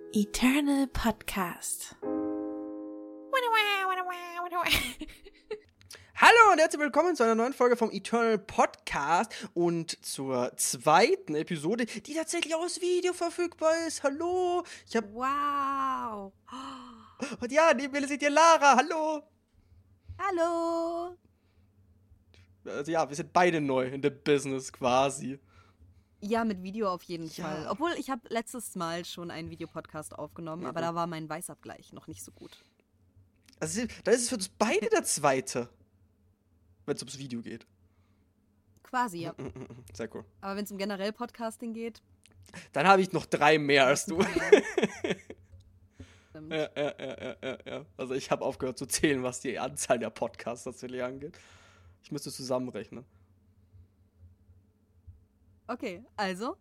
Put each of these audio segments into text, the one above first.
Eternal Podcast. Hallo und herzlich willkommen zu einer neuen Folge vom Eternal Podcast und zur zweiten Episode, die tatsächlich auch als Video verfügbar ist. Hallo, Wow. Und ja, neben mir sieht ihr Lara. Hallo. Hallo. Also ja, wir sind beide neu in der Business quasi. Ja, mit Video auf jeden Ja. Fall. Obwohl, ich habe letztes Mal schon einen Videopodcast aufgenommen, aber da war mein Weißabgleich noch nicht so gut. Also da ist es für uns beide der zweite, wenn es ums Video geht. Quasi, ja. Sehr cool. Aber wenn es um generell Podcasting geht, Dann habe ich noch 3 mehr als du. stimmt. Ja. Also ich habe aufgehört zu zählen, was die Anzahl der Podcasts tatsächlich angeht. Ich müsste zusammenrechnen. Okay, also.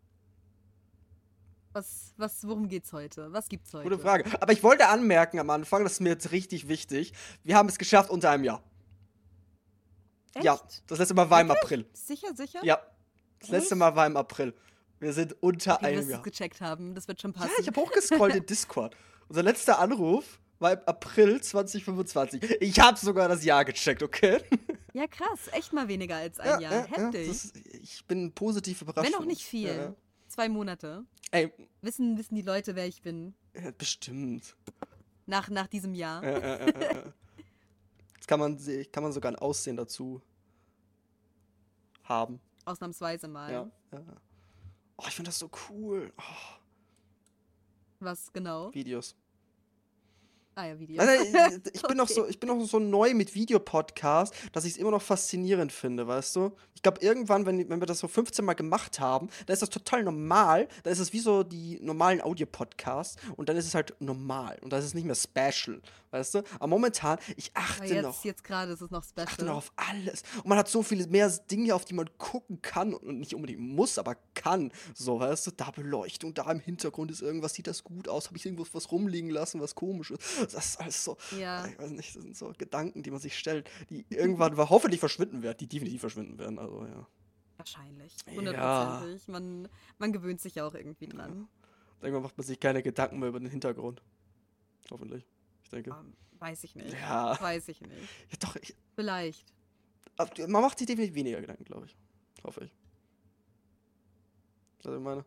Worum geht's heute? Was gibt's heute? Gute Frage. Aber ich wollte anmerken am Anfang, das ist mir jetzt richtig wichtig, wir haben es geschafft unter einem Jahr. Echt? Ja, das letzte Mal war im April. Sicher? Ja, das letzte Mal war im April. Wir sind unter Okay, du einem wirst es Jahr. gecheckt haben, das wird schon Ja, passen. ich habe hochgescrollt in Discord. Unser letzter Anruf war im April 2025. Ich habe sogar das Jahr gecheckt, okay? Ja, krass. Echt mal weniger als ein Jahr. Heftig. Ich bin positiv überrascht. Wenn auch nicht viel. Ja. 2 Monate. Ey, Wissen die Leute, wer ich bin? bestimmt. Nach diesem Jahr. Jetzt kann man sogar ein Aussehen dazu haben. Ausnahmsweise mal. Ja. Oh, ich finde das so cool. Oh, Was genau? Videos. Ah ja, Video. Nein, ich bin Okay. noch so neu mit Videopodcast, dass ich es immer noch faszinierend finde, weißt du? Ich glaube, irgendwann, wenn wir das so 15 Mal gemacht haben, dann ist das total normal. Dann ist es wie so die normalen Audio-Podcasts und dann ist es halt normal. Und dann ist es nicht mehr special, weißt du? Aber momentan, ich Aber achte noch. jetzt gerade ist es noch Ich achte special. noch auf alles. Und man hat so viele mehr Dinge, auf die man gucken kann und nicht unbedingt muss, aber kann. So, weißt du, da Beleuchtung, da im Hintergrund ist irgendwas, sieht das gut aus, habe ich irgendwo was rumliegen lassen, was komisch ist. Das ist alles so, Ja. ich weiß nicht, das sind so Gedanken, die man sich stellt, die irgendwann hoffentlich verschwinden werden, die definitiv verschwinden werden, also ja. Wahrscheinlich. Ja. 100%. Man gewöhnt sich ja auch irgendwie dran. Irgendwann macht man sich keine Gedanken mehr über den Hintergrund. Hoffentlich. Ich denke. Weiß ich nicht. Ja. Weiß ich nicht. Ja, doch, Vielleicht. man macht sich definitiv weniger Gedanken, glaube ich. Hoffe ich. Was ich meine?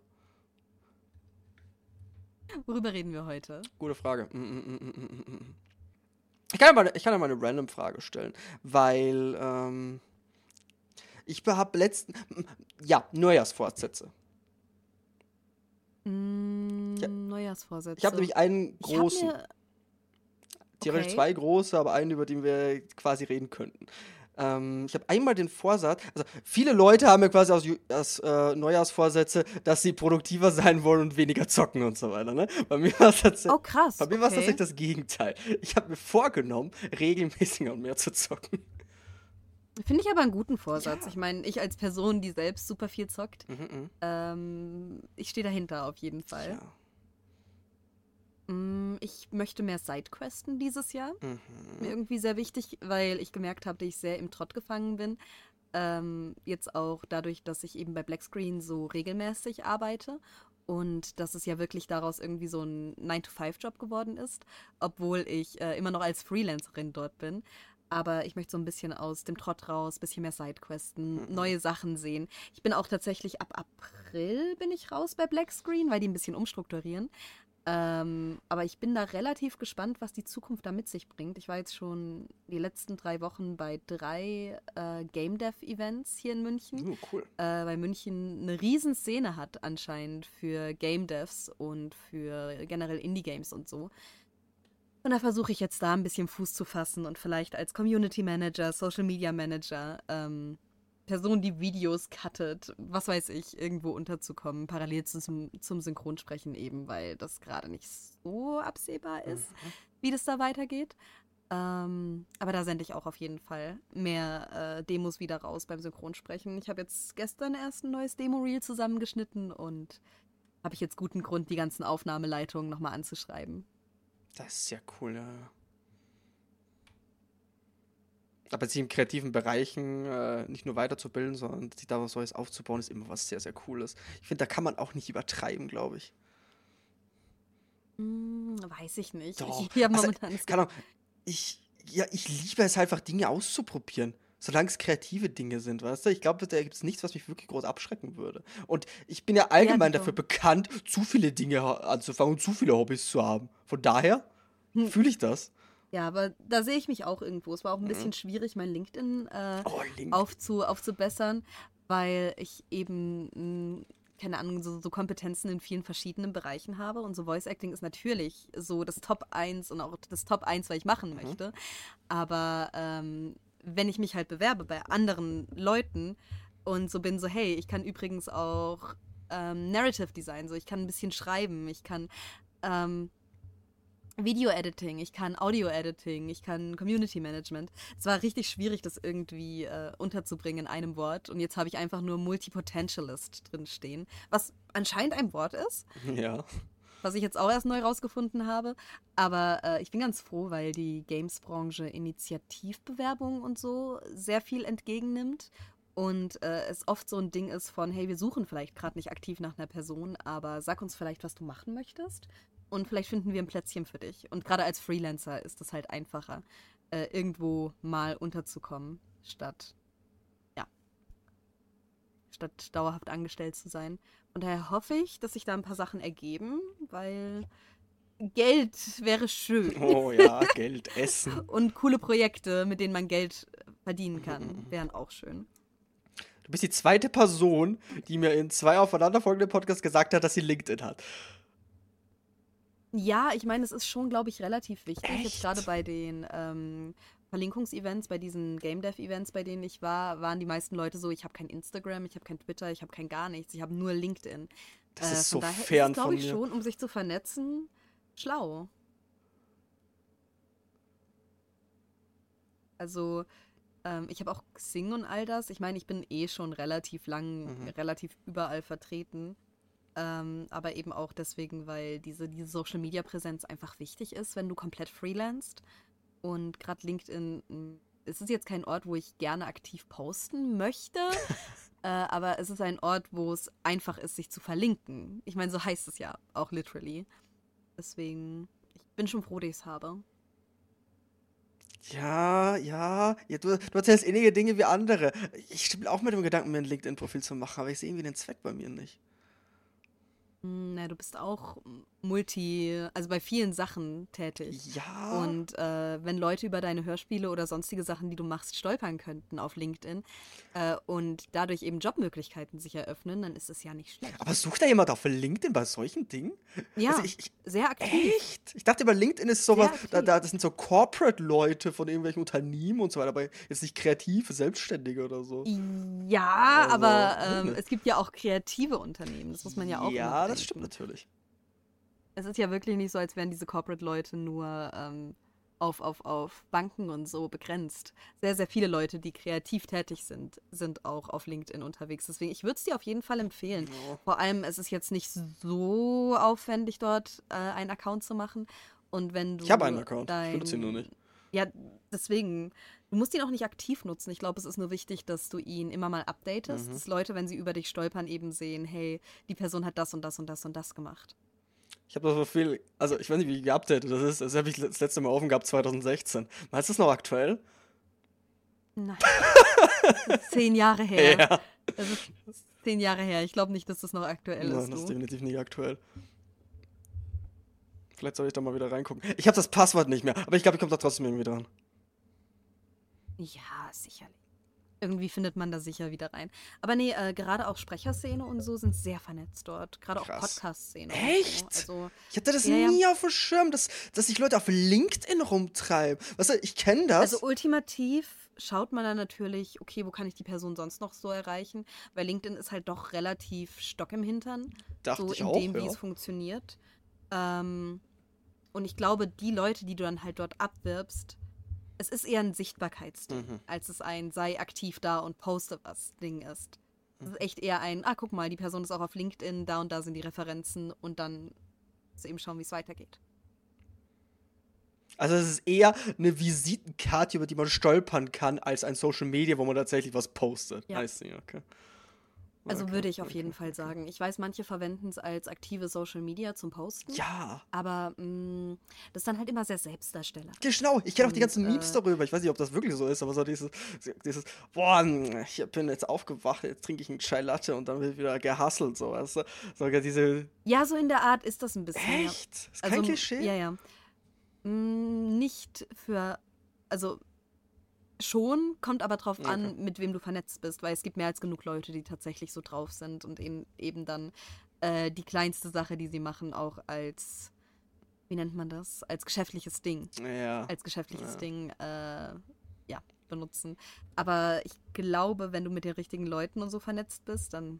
Worüber reden wir heute? Gute Frage. Ich kann ja mal eine random Frage stellen, weil ich habe Neujahrsvorsätze. Ja. Neujahrsvorsätze. Ich habe nämlich einen Ich hab großen, mir- theoretisch okay. 2 große, aber einen, über den wir quasi reden könnten. Ich habe einmal den Vorsatz, also viele Leute haben ja quasi aus Neujahrsvorsätze, dass sie produktiver sein wollen und weniger zocken und so weiter, ne? Bei mir war es tatsächlich. Oh, krass. Bei mir war es okay. tatsächlich das Gegenteil. Ich habe mir vorgenommen, regelmäßiger und mehr zu zocken. Finde ich aber einen guten Vorsatz. Ja. Ich meine, ich als Person, die selbst super viel zockt, Mhm. ich stehe dahinter auf jeden Fall. Ja. Ich möchte mehr Sidequesten dieses Jahr. Mhm. Mir irgendwie sehr wichtig, weil ich gemerkt habe, dass ich sehr im Trott gefangen bin. Jetzt auch dadurch, dass ich eben bei Blackscreen so regelmäßig arbeite und dass es ja wirklich daraus irgendwie so ein 9-to-5-Job geworden ist, obwohl ich immer noch als Freelancerin dort bin. Aber ich möchte so ein bisschen aus dem Trott raus, ein bisschen mehr Sidequesten, neue Sachen sehen. Ich bin auch tatsächlich ab April bin ich raus bei Blackscreen, weil die ein bisschen umstrukturieren. Aber ich bin da relativ gespannt, was die Zukunft da mit sich bringt. Ich war jetzt schon die letzten 3 Wochen bei 3 Game Dev Events hier in München, Cool. weil München eine riesen Szene hat anscheinend für Game Devs und für generell Indie Games und so. Und da versuche ich jetzt da ein bisschen Fuß zu fassen und vielleicht als Community Manager, Social Media Manager, Person, die Videos cuttet, was weiß ich, irgendwo unterzukommen, parallel zum Synchronsprechen eben, weil das gerade nicht so absehbar ist, wie das da weitergeht. Aber da sende ich auch auf jeden Fall mehr Demos wieder raus beim Synchronsprechen. Ich habe jetzt gestern erst ein neues Demo-Reel zusammengeschnitten und habe ich jetzt guten Grund, die ganzen Aufnahmeleitungen nochmal anzuschreiben. Das ist ja cool, ja. Aber sich in kreativen Bereichen nicht nur weiterzubilden, sondern sich da was Neues aufzubauen, ist immer was sehr, sehr Cooles. Ich finde, da kann man auch nicht übertreiben, glaube ich. Weiß ich nicht. Doch. Ich habe Also, momentan das keine Ahnung. Ich liebe es halt einfach, Dinge auszuprobieren. Solange es kreative Dinge sind, weißt du? Ich glaube, da gibt es nichts, was mich wirklich groß abschrecken würde. Und ich bin ja Ja, allgemein dafür Dito. bekannt, zu viele Dinge anzufangen und zu viele Hobbys zu haben. Von daher Hm, fühle ich das. Ja, aber da sehe ich mich auch irgendwo. Es war auch ein Mhm. bisschen schwierig, mein LinkedIn Oh, Link. aufzubessern, weil ich eben, keine Ahnung, so Kompetenzen in vielen verschiedenen Bereichen habe. Und so Voice Acting ist natürlich so das Top eins und auch das Top eins, was ich machen Mhm. möchte. Aber wenn ich mich halt bewerbe bei anderen Leuten und so bin so, hey, ich kann übrigens auch Narrative Design, so ich kann ein bisschen schreiben, ich kann ähm, Video-Editing, ich kann Audio-Editing, ich kann Community-Management. Es war richtig schwierig, das irgendwie unterzubringen in einem Wort. Und jetzt habe ich einfach nur Multipotentialist drin stehen, was anscheinend ein Wort ist, Ja. was ich jetzt auch erst neu rausgefunden habe. Aber ich bin ganz froh, weil die Games-Branche Initiativbewerbungen und so sehr viel entgegennimmt. Und es oft so ein Ding ist von, hey, wir suchen vielleicht gerade nicht aktiv nach einer Person, aber sag uns vielleicht, was du machen möchtest. Und vielleicht finden wir ein Plätzchen für dich. Und gerade als Freelancer ist es halt einfacher, irgendwo mal unterzukommen, ja, statt dauerhaft angestellt zu sein. Von daher hoffe ich, dass sich da ein paar Sachen ergeben, weil Geld wäre schön. Oh ja, Geld, Essen. Und coole Projekte, mit denen man Geld verdienen kann, wären auch schön. Du bist die zweite Person, die mir in 2 aufeinanderfolgenden Podcasts gesagt hat, dass sie LinkedIn hat. Ja, ich meine, es ist schon, glaube ich, relativ wichtig. Jetzt gerade Echt? bei den Verlinkungsevents, bei diesen Game Dev-Events, bei denen ich war, waren die meisten Leute so, ich habe kein Instagram, ich habe kein Twitter, ich habe kein gar nichts, ich habe nur LinkedIn. Das ist Von so daher ist es, fern glaube von ich, mir. schon, um sich zu vernetzen, schlau. Also, ich habe auch Xing und all das. Ich meine, ich bin eh schon relativ lang, Mhm. relativ überall vertreten. Aber eben auch deswegen, weil diese Social-Media-Präsenz einfach wichtig ist, wenn du komplett freelancest. Und gerade LinkedIn, es ist jetzt kein Ort, wo ich gerne aktiv posten möchte, aber es ist ein Ort, wo es einfach ist, sich zu verlinken. Ich meine, so heißt es ja auch literally. Deswegen, ich bin schon froh, dass ich es habe. Ja, du erzählst ähnliche Dinge wie andere. Ich stimme auch mit dem Gedanken, mir ein LinkedIn-Profil zu machen, aber ich sehe irgendwie den Zweck bei mir nicht. Na, du bist auch also bei vielen Sachen tätig. Ja, Und wenn Leute über deine Hörspiele oder sonstige Sachen, die du machst, stolpern könnten auf LinkedIn und dadurch eben Jobmöglichkeiten sich eröffnen, dann ist es ja nicht aber schlecht. sucht da jemand auf LinkedIn bei solchen Dingen? Also Ja, sehr aktiv, echt? Ich dachte immer, LinkedIn ist sowas, sehr aktiv. das sind so Corporate-Leute von irgendwelchen Unternehmen und so weiter, aber jetzt nicht kreative, Selbstständige oder so. Ja, Also, aber weiß nicht. es gibt ja auch kreative Unternehmen, das muss man ja auch immer Ja, das stimmt bedenken. natürlich. Es ist ja wirklich nicht so, als wären diese Corporate-Leute nur auf Banken und so begrenzt. Sehr, sehr viele Leute, die kreativ tätig sind, sind auch auf LinkedIn unterwegs. Deswegen, ich würde es dir auf jeden Fall empfehlen. Ja. Vor allem, es ist jetzt nicht so aufwendig, dort einen Account zu machen. Und wenn Ich habe einen du Account, ich benutze ihn nur nicht. ja, deswegen, du musst ihn auch nicht aktiv nutzen. Ich glaube, es ist nur wichtig, dass du ihn immer mal updatest, Mhm. dass Leute, wenn sie über dich stolpern, eben sehen, hey, die Person hat das und das und das und das gemacht. Ich habe da so viel, also ich weiß nicht, wie geupdatet das ist. Das habe ich das letzte Mal offen gehabt 2016. Ist das noch aktuell? Nein. Das ist 10 Jahre her. Ja. Das ist 10 Jahre her. Ich glaube nicht, dass das noch aktuell Nein, ist, das ist du. definitiv nicht aktuell. Vielleicht soll ich da mal wieder reingucken. Ich habe das Passwort nicht mehr, aber ich glaube, ich komme da trotzdem irgendwie dran. Ja, sicherlich. Irgendwie findet man da sicher wieder rein. Aber nee, gerade auch Sprecherszene und so sind sehr vernetzt dort. Gerade auch Krass. Podcast-Szene und so. Echt? Also, Ich hatte das ja, ja. nie auf dem Schirm, dass sich Leute auf LinkedIn rumtreiben. Weißt du, ich kenne Also das. ultimativ schaut man dann natürlich, okay, wo kann ich die Person sonst noch so erreichen? Weil LinkedIn ist halt doch relativ Stock im Hintern, Dachte so ich in auch, dem, wie ja. es funktioniert. Ähm, und ich glaube, die Leute, die du dann halt dort abwirbst, es ist eher ein Sichtbarkeitsding, Mhm. als es ein sei aktiv da und poste was Ding ist. Es ist echt eher ein, guck mal, die Person ist auch auf LinkedIn, da und da sind die Referenzen und dann musst du eben schauen, wie es weitergeht. Also es ist eher eine Visitenkarte, über die man stolpern kann, als ein Social Media, wo man tatsächlich was postet. Ja. I see, okay. Also Okay, würde ich auf okay, jeden Fall okay. sagen. Ich weiß, manche verwenden es als aktive Social Media zum Posten, Ja, aber das ist dann halt immer sehr selbstdarstellerisch. genau. Ich kenne auch die Und ganzen Memes darüber. Ich weiß nicht, ob das wirklich so ist, aber so dieses boah, ich bin jetzt aufgewacht, jetzt trinke ich einen Chai Latte und dann wird wieder gehustelt, so, weißt du? Sogar diese, ja, so in der Art ist das ein bisschen, ja. echt? Ist kein Also, Klischee? ja, ja. Nicht für, also schon, kommt aber drauf Okay. an, mit wem du vernetzt bist, weil es gibt mehr als genug Leute, die tatsächlich so drauf sind und eben dann die kleinste Sache, die sie machen, auch als, wie nennt man das, als geschäftliches Ding, Ja. als geschäftliches Ja. Ding, ja, benutzen. Aber ich glaube, wenn du mit den richtigen Leuten und so vernetzt bist, dann,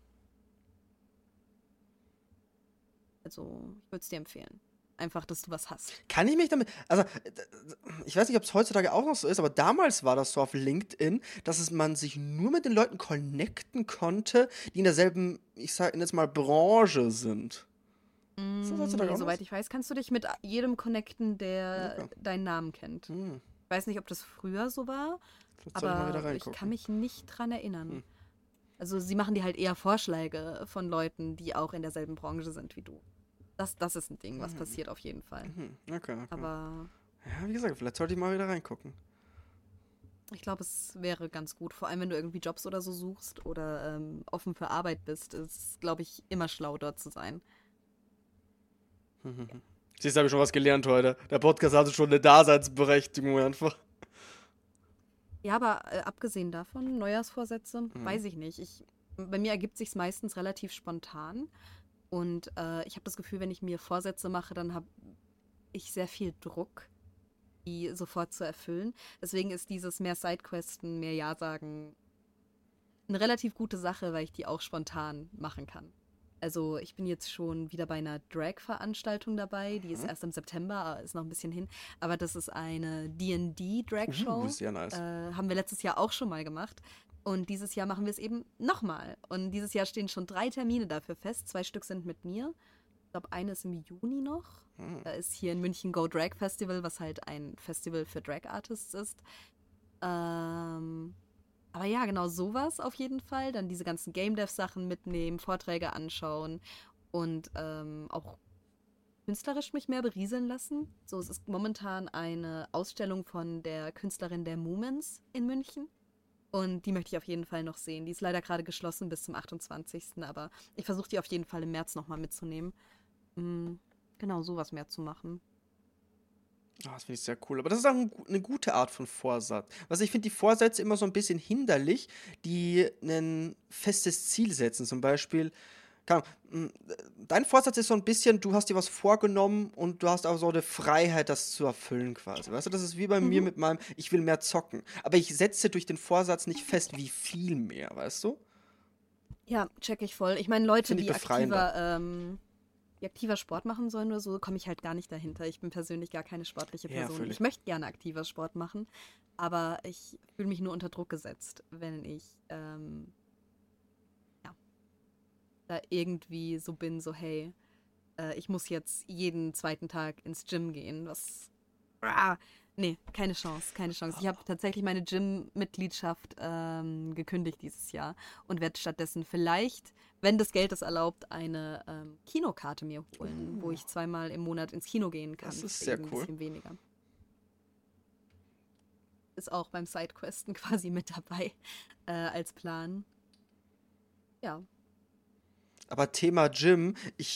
also, ich würde es dir empfehlen. Einfach, dass du was hast. Kann ich mich damit, also ich weiß nicht, ob es heutzutage auch noch so ist, aber damals war das so auf LinkedIn, dass man sich nur mit den Leuten connecten konnte, die in derselben, ich sag jetzt mal, Branche sind. Ist das heutzutage Nee, auch noch soweit so? ich weiß, kannst du dich mit jedem connecten, der Okay. deinen Namen kennt. Hm. Ich weiß nicht, ob das früher so war, Vielleicht sollte ich mal wieder aber ich kann reingucken. mich nicht dran erinnern. Hm. Also sie machen dir halt eher Vorschläge von Leuten, die auch in derselben Branche sind wie du. Das ist ein Ding, was passiert auf jeden Fall. Okay, okay. Aber Ja, wie gesagt, vielleicht sollte ich mal wieder reingucken. ich glaube, es wäre ganz gut, vor allem wenn du irgendwie Jobs oder so suchst oder offen für Arbeit bist, ist, glaube ich, immer schlau, dort zu sein. Siehst du, habe ich schon was gelernt heute. Der Podcast hatte schon eine Daseinsberechtigung einfach. Ja, aber abgesehen davon, Neujahrsvorsätze, Mhm. weiß ich nicht. Bei mir ergibt sich meistens relativ spontan. Und ich habe das Gefühl, wenn ich mir Vorsätze mache, dann habe ich sehr viel Druck, die sofort zu erfüllen. Deswegen ist dieses mehr Sidequesten, mehr Ja sagen eine relativ gute Sache, weil ich die auch spontan machen kann. Also ich bin jetzt schon wieder bei einer Drag-Veranstaltung dabei. Die ist erst im September, ist noch ein bisschen hin. Aber das ist eine D&D-Drag-Show. Sehr nice. Haben wir letztes Jahr auch schon mal gemacht. Und dieses Jahr machen wir es eben nochmal. Und dieses Jahr stehen schon 3 Termine dafür fest. 2 Stück sind mit mir. Ich glaube, eine ist im Juni noch. Hm. Da ist hier in München Go Drag Festival, was halt ein Festival für Drag Artists ist. Ähm, aber ja, genau sowas auf jeden Fall. Dann diese ganzen Game Dev-Sachen mitnehmen, Vorträge anschauen und auch künstlerisch mich mehr berieseln lassen. So, es ist momentan eine Ausstellung von der Künstlerin der Moomins in München. Und die möchte ich auf jeden Fall noch sehen. Die ist leider gerade geschlossen bis zum 28. Aber ich versuche die auf jeden Fall im März nochmal mitzunehmen. Mm, genau, sowas mehr zu machen. Ah, das finde ich sehr cool. Aber das ist auch eine gute Art von Vorsatz. Also ich finde die Vorsätze immer so ein bisschen hinderlich, die ein festes Ziel setzen. Zum Beispiel, keine Ahnung, dein Vorsatz ist so ein bisschen, du hast dir was vorgenommen und du hast auch so eine Freiheit, das zu erfüllen quasi. Weißt du, das ist wie bei mir Mhm. mit meinem, ich will mehr zocken. Aber ich setze durch den Vorsatz nicht fest, wie viel mehr, weißt du? Ja, check ich voll. Ich meine, Leute, Finde ich befreiender. die aktiver Sport machen sollen oder so, komme ich halt gar nicht dahinter. Ich bin persönlich gar keine sportliche Ja, Person. Ich völlig. möchte gerne aktiver Sport machen, aber ich fühle mich nur unter Druck gesetzt, wenn ich ja, da irgendwie so bin, so hey, ich muss jetzt jeden zweiten Tag ins Gym gehen, was nee, keine Chance, keine Chance. Ich habe tatsächlich meine Gym-Mitgliedschaft gekündigt dieses Jahr und werde stattdessen vielleicht, wenn das Geld es erlaubt, eine Kinokarte mir holen, wo ich 2-mal im Monat ins Kino gehen Das kann ist für sehr eben ein cool. bisschen weniger. Ist auch beim Sidequesten quasi mit dabei als Plan. Ja. Aber Thema Gym,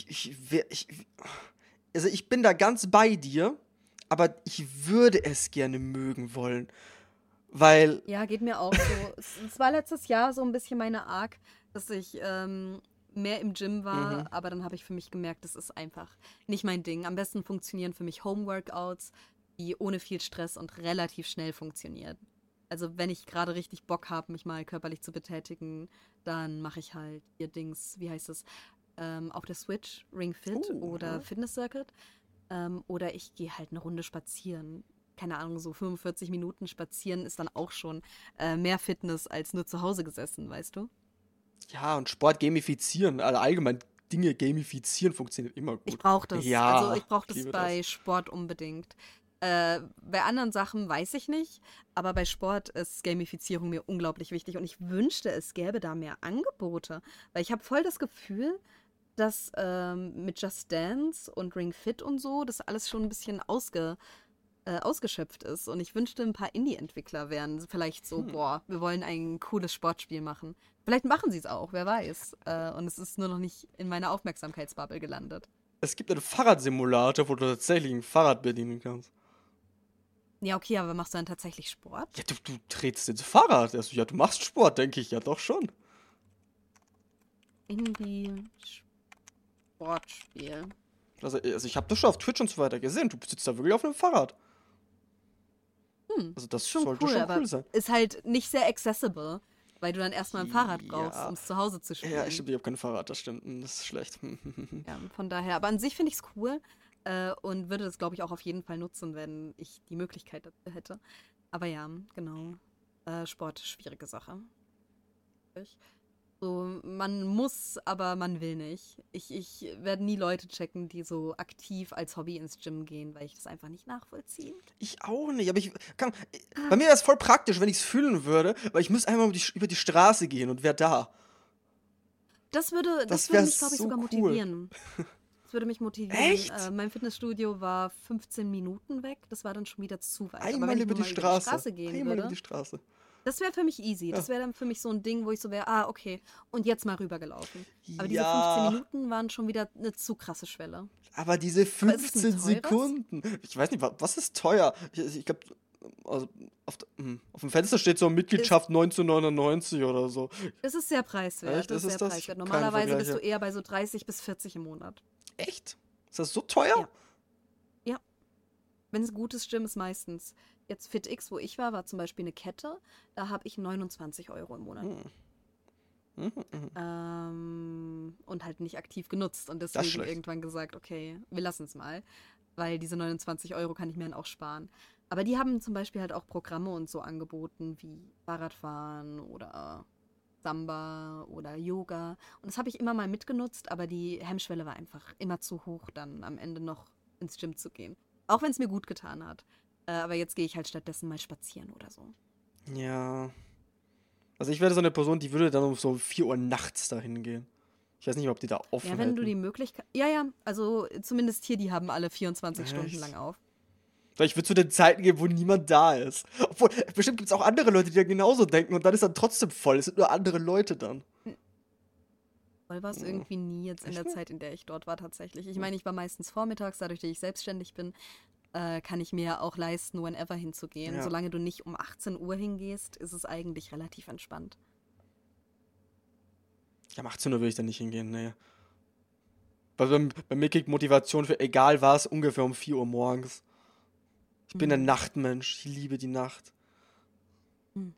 also ich bin da ganz bei dir, aber ich würde es gerne mögen wollen, weil, Ja, geht mir auch so. Es war letztes Jahr so ein bisschen meine Arc, dass ich mehr im Gym mhm. war, aber dann habe ich für mich gemerkt, das ist einfach nicht mein Ding. Am besten funktionieren für mich Home-Workouts, die ohne viel Stress und relativ schnell funktionieren. Also wenn ich gerade richtig Bock habe, mich mal körperlich zu betätigen, dann mache ich halt ihr Dings, wie heißt es, auf der Switch, Ring Fit oder Ja. Fitness Circuit. Oder ich gehe halt eine Runde spazieren. Keine Ahnung, so 45 Minuten spazieren ist dann auch schon mehr Fitness als nur zu Hause gesessen, weißt du? Ja, und Sport gamifizieren, also allgemein Dinge gamifizieren funktioniert immer Ich gut. brauche das. Also Ja, ich brauche ich das liebe das. bei Sport unbedingt. Bei anderen Sachen weiß ich nicht, aber bei Sport ist Gamifizierung mir unglaublich wichtig und ich wünschte, es gäbe da mehr Angebote, weil ich habe voll das Gefühl, dass mit Just Dance und Ring Fit und so das alles schon ein bisschen ausgeschöpft ist und ich wünschte, ein paar Indie-Entwickler wären vielleicht so, boah, wir wollen ein cooles Sportspiel machen. Vielleicht machen sie es auch, wer weiß. Und es ist nur noch nicht in meiner Aufmerksamkeitsbubble gelandet. Es gibt einen Fahrradsimulator, wo du tatsächlich ein Fahrrad bedienen kannst. Ja, okay, aber machst du dann tatsächlich Sport? Ja, du trittst ins Fahrrad. Also, ja, du machst Sport, denke ich. Ja, doch schon. Indie-Sportspiel. Also ich habe das schon auf Twitch und so weiter gesehen. Du sitzt da wirklich auf einem Fahrrad. Also das Schon sollte cool, schon aber cool sein. ist halt nicht sehr accessible, weil du dann erstmal ein Fahrrad brauchst, Ja. um es zu Hause zu spielen. Ja, stimmt, ich habe kein Fahrrad, das stimmt. Das ist schlecht. Ja, von daher. Aber an sich finde ich es cool und würde das, glaube ich, auch auf jeden Fall nutzen, wenn ich die Möglichkeit dazu hätte. Aber ja, genau. Sport, schwierige Sache. So, man muss, aber man will nicht. Ich werde nie Leute checken, die so aktiv als Hobby ins Gym gehen, weil ich das einfach nicht nachvollziehen. Ich auch nicht, aber bei mir wäre es voll praktisch, wenn ich es fühlen würde, weil ich müsste einmal über die Straße gehen und wäre da. Das würde wär mich, glaube ich, so sogar cool. motivieren. Das würde mich motivieren. Echt? Mein Fitnessstudio war 15 Minuten weg. Das war dann schon wieder zu weit. Aber Einmal wenn ich über nur die mal über die Straße. Straße gehen Einmal über würde, die Straße. das wäre für mich easy. Ja. Das wäre dann für mich so ein Ding, wo ich so wäre, okay, und jetzt mal rübergelaufen. Aber diese Ja. 15 Minuten waren schon wieder eine zu krasse Schwelle. Aber diese Aber ist es ein 15 teures? Sekunden. Ich weiß nicht, was ist teuer? Ich glaube, also auf dem Fenster steht so Mitgliedschaft 1999 oder so. Das ist sehr preiswert. Echt? Das ist Ist sehr das? preiswert. Kein Normalerweise Vergleich, bist du eher bei so 30 bis 40 im Monat. Echt? Ist das so teuer? Ja. Ja. Wenn es gutes Gym ist, meistens. Jetzt FitX, wo ich war zum Beispiel eine Kette. Da habe ich 29 Euro im Monat. Und halt nicht aktiv genutzt. Und deswegen schlecht. irgendwann gesagt, okay, wir lassen es mal. Weil diese 29 Euro kann ich mir dann auch sparen. Aber die haben zum Beispiel halt auch Programme und so angeboten, wie Fahrradfahren oder Samba oder Yoga. Und das habe ich immer mal mitgenutzt, aber die Hemmschwelle war einfach immer zu hoch, dann am Ende noch ins Gym zu gehen. Auch wenn es mir gut getan hat. Aber jetzt gehe ich halt stattdessen mal spazieren oder so. Ja. Also ich wäre so eine Person, die würde dann um so 4 Uhr nachts dahin gehen. Ich weiß nicht, ob die da offen Ja, wenn du hätten. die Möglichkeit. Ja, also zumindest hier, die haben alle 24 Stunden Echt? lang auf. Weil ich würde zu den Zeiten gehen, wo niemand da ist. Obwohl, bestimmt gibt es auch andere Leute, die da genauso denken und dann ist dann trotzdem voll. Es sind nur andere Leute dann. Voll war es irgendwie nie jetzt in Echt der nicht? Zeit, in der ich dort war tatsächlich. Ich meine, ich war meistens vormittags, dadurch, dass ich selbstständig bin, kann ich mir auch leisten, whenever hinzugehen. Ja. Solange du nicht um 18 Uhr hingehst, ist es eigentlich relativ entspannt. Ja, um 18 Uhr will ich da nicht hingehen, nee. Bei mir kriegt Motivation für egal was ungefähr um 4 Uhr morgens. Ich bin ein Nachtmensch. Ich liebe die Nacht. Hm.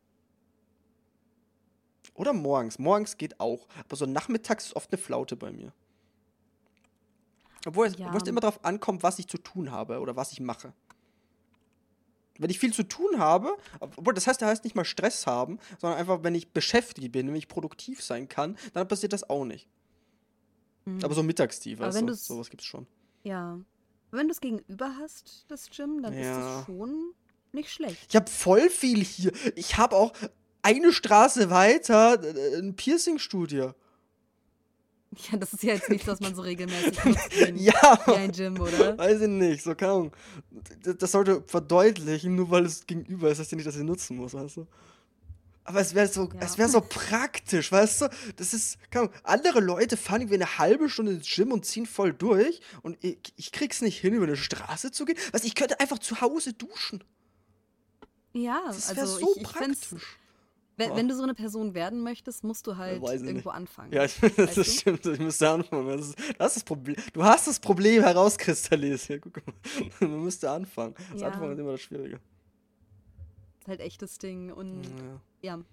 Oder morgens. Morgens geht auch. Aber so nachmittags ist oft eine Flaute bei mir. Obwohl Ja. es immer darauf ankommt, was ich zu tun habe oder was ich mache. Wenn ich viel zu tun habe, obwohl das heißt nicht mal Stress haben, sondern einfach, wenn ich beschäftigt bin, wenn ich produktiv sein kann, dann passiert das auch nicht. Aber so mittagstief, Aber weißt wenn du? du's- Sowas gibt's schon. Ja. Wenn du es gegenüber hast, das Gym, dann ist Ja. das schon nicht schlecht. Ich habe voll viel hier. Ich habe auch eine Straße weiter ein Piercing-Studio. Ja, das ist ja jetzt nichts, was man so regelmäßig nutzt wie Ja, wie ein Gym, oder? weiß ich nicht, so keine Ahnung. Das sollte verdeutlichen, nur weil es gegenüber ist, heißt ja nicht, dass ich nutzen muss, weißt du? Aber es wäre so, Ja. es wäre so praktisch, weißt du? Das ist, keine Ahnung, andere Leute fahren irgendwie eine halbe Stunde ins Gym und ziehen voll durch und ich krieg's nicht hin, über eine Straße zu gehen. Weißt du, ich könnte einfach zu Hause duschen. Ja, Das wäre also so ich find's, praktisch. wenn du so eine Person werden möchtest, musst du halt weiß ich irgendwo nicht. anfangen. Ja, das weißt du? stimmt. Ich müsste anfangen. Das ist das Problem. Du hast das Problem herauskristallisiert. Guck mal. Man müsste anfangen. Das Ja. Anfangen ist immer das Schwierige. Das ist halt echtes Ding und Ja. ja,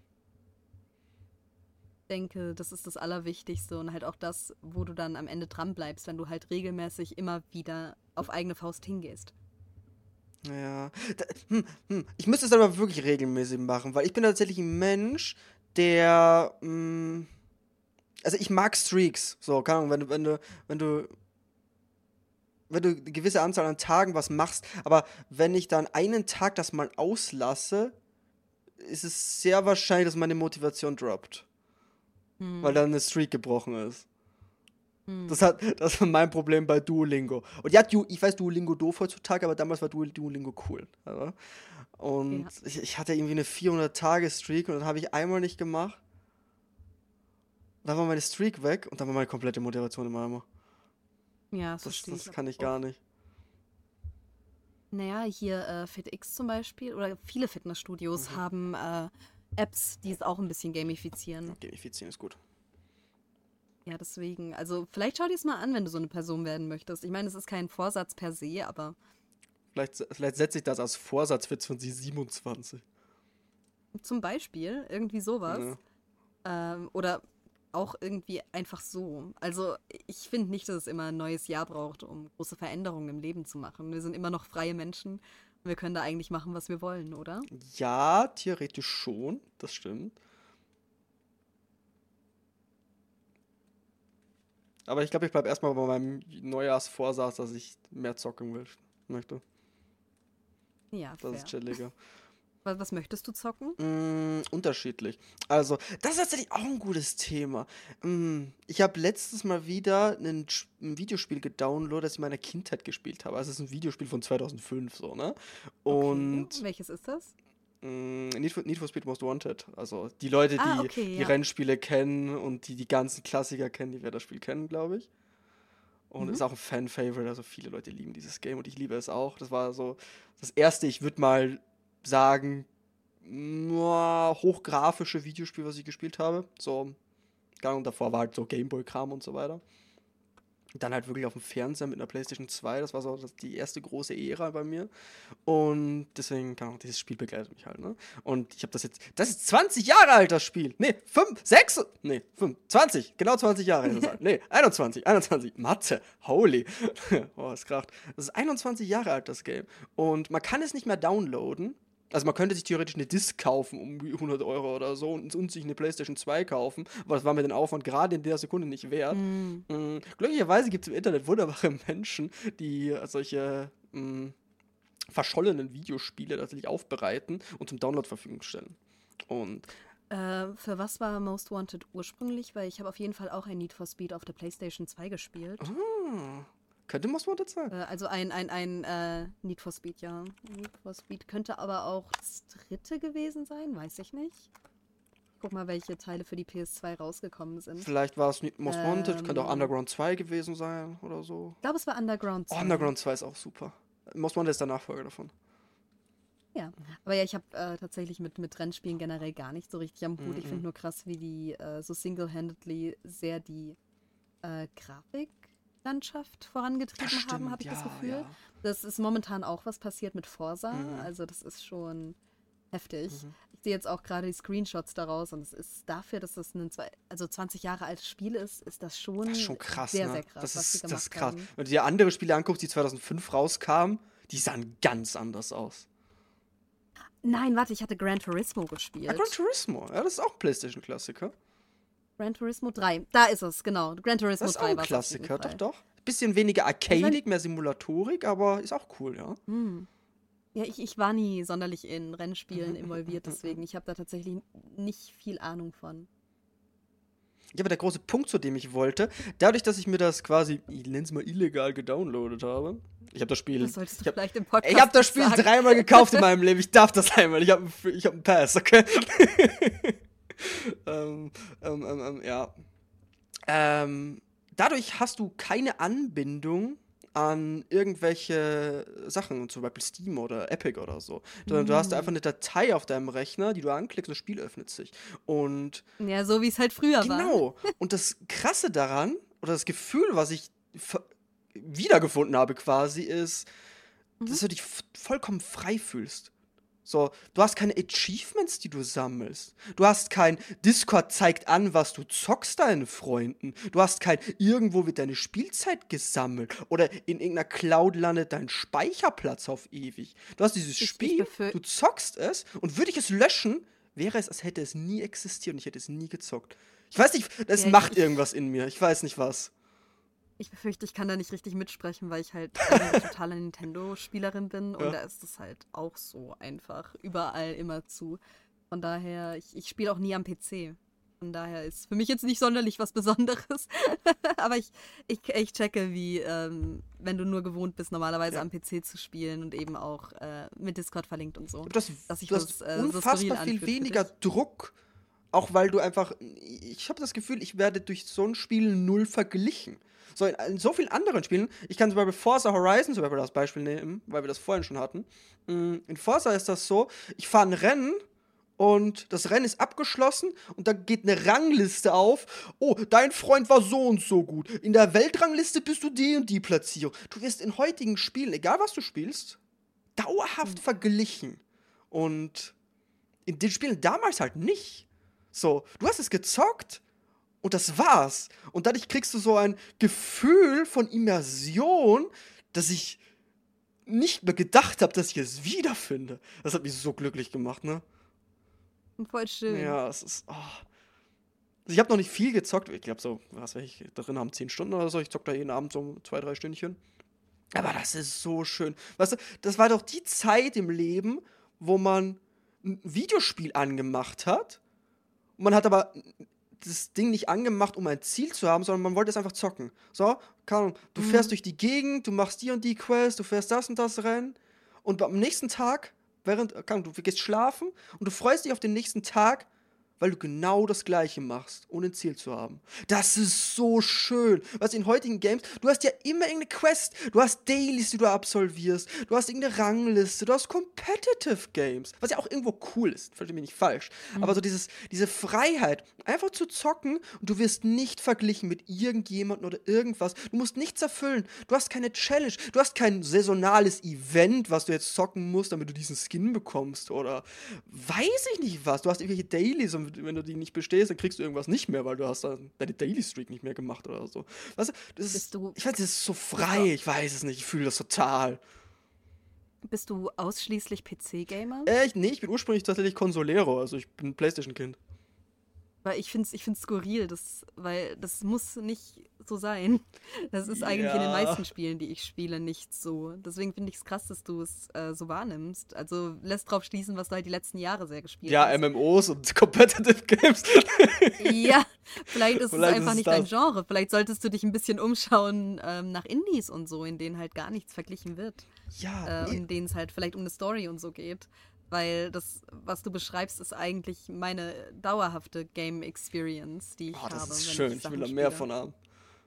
ich denke, das ist das Allerwichtigste und halt auch das, wo du dann am Ende dran bleibst, wenn du halt regelmäßig immer wieder auf eigene Faust hingehst. Ja. Ich müsste es aber wirklich regelmäßig machen, weil ich bin tatsächlich ein Mensch, der. Also ich mag Streaks. So, keine Ahnung, wenn du wenn du eine gewisse Anzahl an Tagen was machst, aber wenn ich dann einen Tag das mal auslasse, ist es sehr wahrscheinlich, dass meine Motivation droppt, weil Hm. dann eine Streak gebrochen ist. Hm. Das war mein Problem bei Duolingo. Und ja, ich weiß, Duolingo doof heutzutage, aber damals war Duolingo cool. Also. Und Ja. ich hatte irgendwie eine 400-Tage-Streak und dann habe ich einmal nicht gemacht. Dann war meine Streak weg und dann war meine komplette Motivation im Eimer. Ja, das Das, verstehe ich das aber kann ich auch. gar nicht. Naja, hier FitX zum Beispiel oder viele Fitnessstudios Mhm. haben Apps, die es auch ein bisschen gamifizieren. Gamifizieren ist gut. Ja, deswegen. Also vielleicht schau dir es mal an, wenn du so eine Person werden möchtest. Ich meine, es ist kein Vorsatz per se, aber Vielleicht setze ich das als Vorsatz für 2027. zum Beispiel irgendwie sowas. Ja. Oder auch irgendwie einfach so. Also ich finde nicht, dass es immer ein neues Jahr braucht, um große Veränderungen im Leben zu machen. Wir sind immer noch freie Menschen und wir können da eigentlich machen, was wir wollen, oder? Ja, theoretisch schon, das stimmt. Aber ich glaube, ich bleibe erstmal bei meinem Neujahrsvorsatz, dass ich mehr möchte. Ja, Das ist fair. chilliger. Was möchtest du zocken? Unterschiedlich. Also, das ist tatsächlich auch ein gutes Thema. Ich habe letztens mal wieder ein Videospiel gedownloadet, das ich in meiner Kindheit gespielt habe. Also, es ist ein Videospiel von 2005, so, ne? Okay, Und welches ist das? Need for Speed Most Wanted. Also, die Leute, Ah, die okay, die ja. Rennspiele kennen und die ganzen Klassiker kennen, die werden das Spiel kennen, glaube ich. Und Mhm. ist auch ein Fan-Favorite, also viele Leute lieben dieses Game und ich liebe es auch. Das war so das erste, ich würde mal sagen, hochgrafische Videospiel, was ich gespielt habe. So, gar nicht, davor war halt so Gameboy-Kram und so weiter. Dann halt wirklich auf dem Fernseher mit einer PlayStation 2, das war so die erste große Ära bei mir. Und deswegen, kann auch dieses Spiel begleitet mich halt, ne? Und ich habe das ist 20 Jahre alt, das Spiel. Nee, 5, 6, nee, 5, 20, genau 20 Jahre ist es alt. Nee, 21, Mathe, holy. Oh, ist kracht. Das ist 21 Jahre alt, das Game. Und man kann es nicht mehr downloaden. Also man könnte sich theoretisch eine Disc kaufen um 100 Euro oder so und sich eine PlayStation 2 kaufen, aber das war mir den Aufwand gerade in der Sekunde nicht wert. Hm. Glücklicherweise gibt es im Internet wunderbare Menschen, die solche verschollenen Videospiele tatsächlich aufbereiten und zum Download zur Verfügung stellen. Und Für was war Most Wanted ursprünglich? Weil ich habe auf jeden Fall auch ein Need for Speed auf der PlayStation 2 gespielt. könnte Most Wanted sein. Also ein Need for Speed, ja. Need for Speed könnte aber auch das dritte gewesen sein, weiß ich nicht. Guck mal, welche Teile für die PS2 rausgekommen sind. Vielleicht war es Most Wanted, könnte auch Ich Underground 2 gewesen sein oder so. glaube, es war Underground Oh, 2. Underground 2 ist auch super. Most Wanted ist der Nachfolger davon. Ja, aber ja, ich habe tatsächlich mit Rennspielen generell gar nicht so richtig am Hut. Ich Mhm. finde nur krass, wie die so single-handedly sehr die Grafiklandschaft vorangetrieben haben, habe ich das ja, Gefühl. ja. Das ist momentan auch was passiert mit Forza. Mhm. Also das ist schon heftig. Mhm. Ich sehe jetzt auch gerade die Screenshots daraus und es ist dafür, dass das also 20 Jahre altes Spiel ist das schon Das ist schon krass, sehr, ne? sehr krass, was sie Das ist gemacht krass. haben. Wenn du dir andere Spiele anguckst, die 2005 rauskamen, die sahen ganz anders aus. Nein, warte, ich hatte Gran Turismo Ah, Gran gespielt. Turismo, ja, das ist auch ein PlayStation-Klassiker. Gran Turismo 3. Da ist es, genau. Gran Das Turismo ist auch 3 ein war es auf jeden Klassiker, doch, Fall. doch. Bisschen weniger Ich mein, arcadig, mehr Simulatorik, aber ist auch cool, ja. hm. Ja, ich war nie sonderlich in Rennspielen involviert, deswegen ich habe da tatsächlich nicht viel Ahnung von. Ja, aber der große Punkt, zu dem ich wollte, dadurch, dass ich mir das quasi, ich nenne es mal illegal gedownloadet habe. Ich habe das Spiel. Das solltest du Ich habe vielleicht im ich Podcast hab das nicht Spiel sagen. 3-mal gekauft in meinem Leben. Ich darf das einmal. Ich hab einen Pass, okay? Ja. Dadurch hast du keine Anbindung an irgendwelche Sachen, zum Beispiel Steam oder Epic oder so. Sondern du hast einfach Hm. eine Datei auf deinem Rechner, die du anklickst und das Spiel öffnet sich. Und Ja, so wie es halt früher war. genau. Und das Krasse daran, oder das Gefühl, was ich wiedergefunden habe quasi, ist, Mhm. dass du dich vollkommen frei fühlst. So, du hast keine Achievements, die du sammelst. Du hast kein Discord zeigt an, was du zockst deinen Freunden. Du hast kein irgendwo wird deine Spielzeit gesammelt oder in irgendeiner Cloud landet dein Speicherplatz auf ewig. Du hast dieses Ich Spiel, befürchte. du zockst es und würde ich es löschen, wäre es, als hätte es nie existiert und ich hätte es nie gezockt. Ich weiß nicht, es Ja, macht irgendwas in mir. Ich weiß nicht was. Ich befürchte, ich kann da nicht richtig mitsprechen, weil ich halt eine totale Nintendo-Spielerin bin und Ja. da ist es halt auch so einfach überall immer zu. Von daher, ich spiele auch nie am PC. Von daher ist für mich jetzt nicht sonderlich was Besonderes. Aber ich checke, wie, wenn du nur gewohnt bist, normalerweise Ja. am PC zu spielen und eben auch mit Discord verlinkt und so, Das, dass sich du hast das so skurril unfassbar viel anfühlt für weniger dich. Druck, auch weil du einfach, ich habe das Gefühl, ich werde durch so ein Spiel null verglichen. So in so vielen anderen Spielen, ich kann zum Beispiel Forza Horizon zum Beispiel als Beispiel nehmen, weil wir das vorhin schon hatten. In Forza ist das so, ich fahre ein Rennen und das Rennen ist abgeschlossen und da geht eine Rangliste auf. Oh, dein Freund war so und so gut. In der Weltrangliste bist du die und die Platzierung. Du wirst in heutigen Spielen, egal was du spielst, dauerhaft verglichen. Und in den Spielen damals halt nicht. So, du hast es gezockt und das war's. Und dadurch kriegst du so ein Gefühl von Immersion, dass ich nicht mehr gedacht habe, dass ich es wiederfinde. Das hat mich so glücklich gemacht, ne? Voll schön. Ja, es ist. Oh. Also ich habe noch nicht viel gezockt. Ich glaube, so, was weiß ich, drin haben 10 Stunden oder so. Ich zock da jeden Abend so 2, 3 Stündchen. Aber das ist so schön. Weißt du, das war doch die Zeit im Leben, wo man ein Videospiel angemacht hat. Und man hat aber das Ding nicht angemacht, um ein Ziel zu haben, sondern man wollte es einfach zocken. So, keine Ahnung, du fährst Mhm. durch die Gegend, du machst die und die Quest, du fährst das und das Rennen. Und am nächsten Tag, keine Ahnung, du gehst schlafen und du freust dich auf den nächsten Tag, weil du genau das Gleiche machst, ohne ein Ziel zu haben. Das ist so schön. Was in heutigen Games, du hast ja immer irgendeine Quest, du hast Dailies, die du absolvierst, du hast irgendeine Rangliste, du hast Competitive Games, was ja auch irgendwo cool ist, verstehe mich nicht falsch. Aber so Mhm. diese Freiheit, einfach zu zocken und du wirst nicht verglichen mit irgendjemandem oder irgendwas. Du musst nichts erfüllen. Du hast keine Challenge, du hast kein saisonales Event, was du jetzt zocken musst, damit du diesen Skin bekommst oder weiß ich nicht was. Du hast irgendwelche Dailies und wenn du die nicht bestehst, dann kriegst du irgendwas nicht mehr, weil du hast dann deine Daily Streak nicht mehr gemacht oder so. Weißt du, Bist du, ich weiß, das ist so bist du, frei, ich weiß es nicht, ich fühle das total. bist du ausschließlich PC-Gamer? Nee, ich bin ursprünglich tatsächlich Consolero, also ich bin ein PlayStation-Kind. Weil ich find's skurril, weil das muss nicht so sein. Das ist eigentlich in den Ja. meisten Spielen, die ich spiele, nicht so. Deswegen finde ich es krass, dass du es so wahrnimmst. Also lässt drauf schließen, was du halt die letzten Jahre sehr gespielt Ja, hast. MMOs und Competitive Games. Ja, vielleicht ist es Vielleicht ist einfach es nicht dein das. Genre. Vielleicht solltest du dich ein bisschen umschauen nach Indies und so, in denen halt gar nichts verglichen wird. Ja, Und nee. in denen es halt vielleicht um eine Story und so geht. Weil das, was du beschreibst, ist eigentlich meine dauerhafte Game-Experience, die Oh, ich das habe, ist wenn schön. ich Ich will Sachen da mehr spiele. von haben.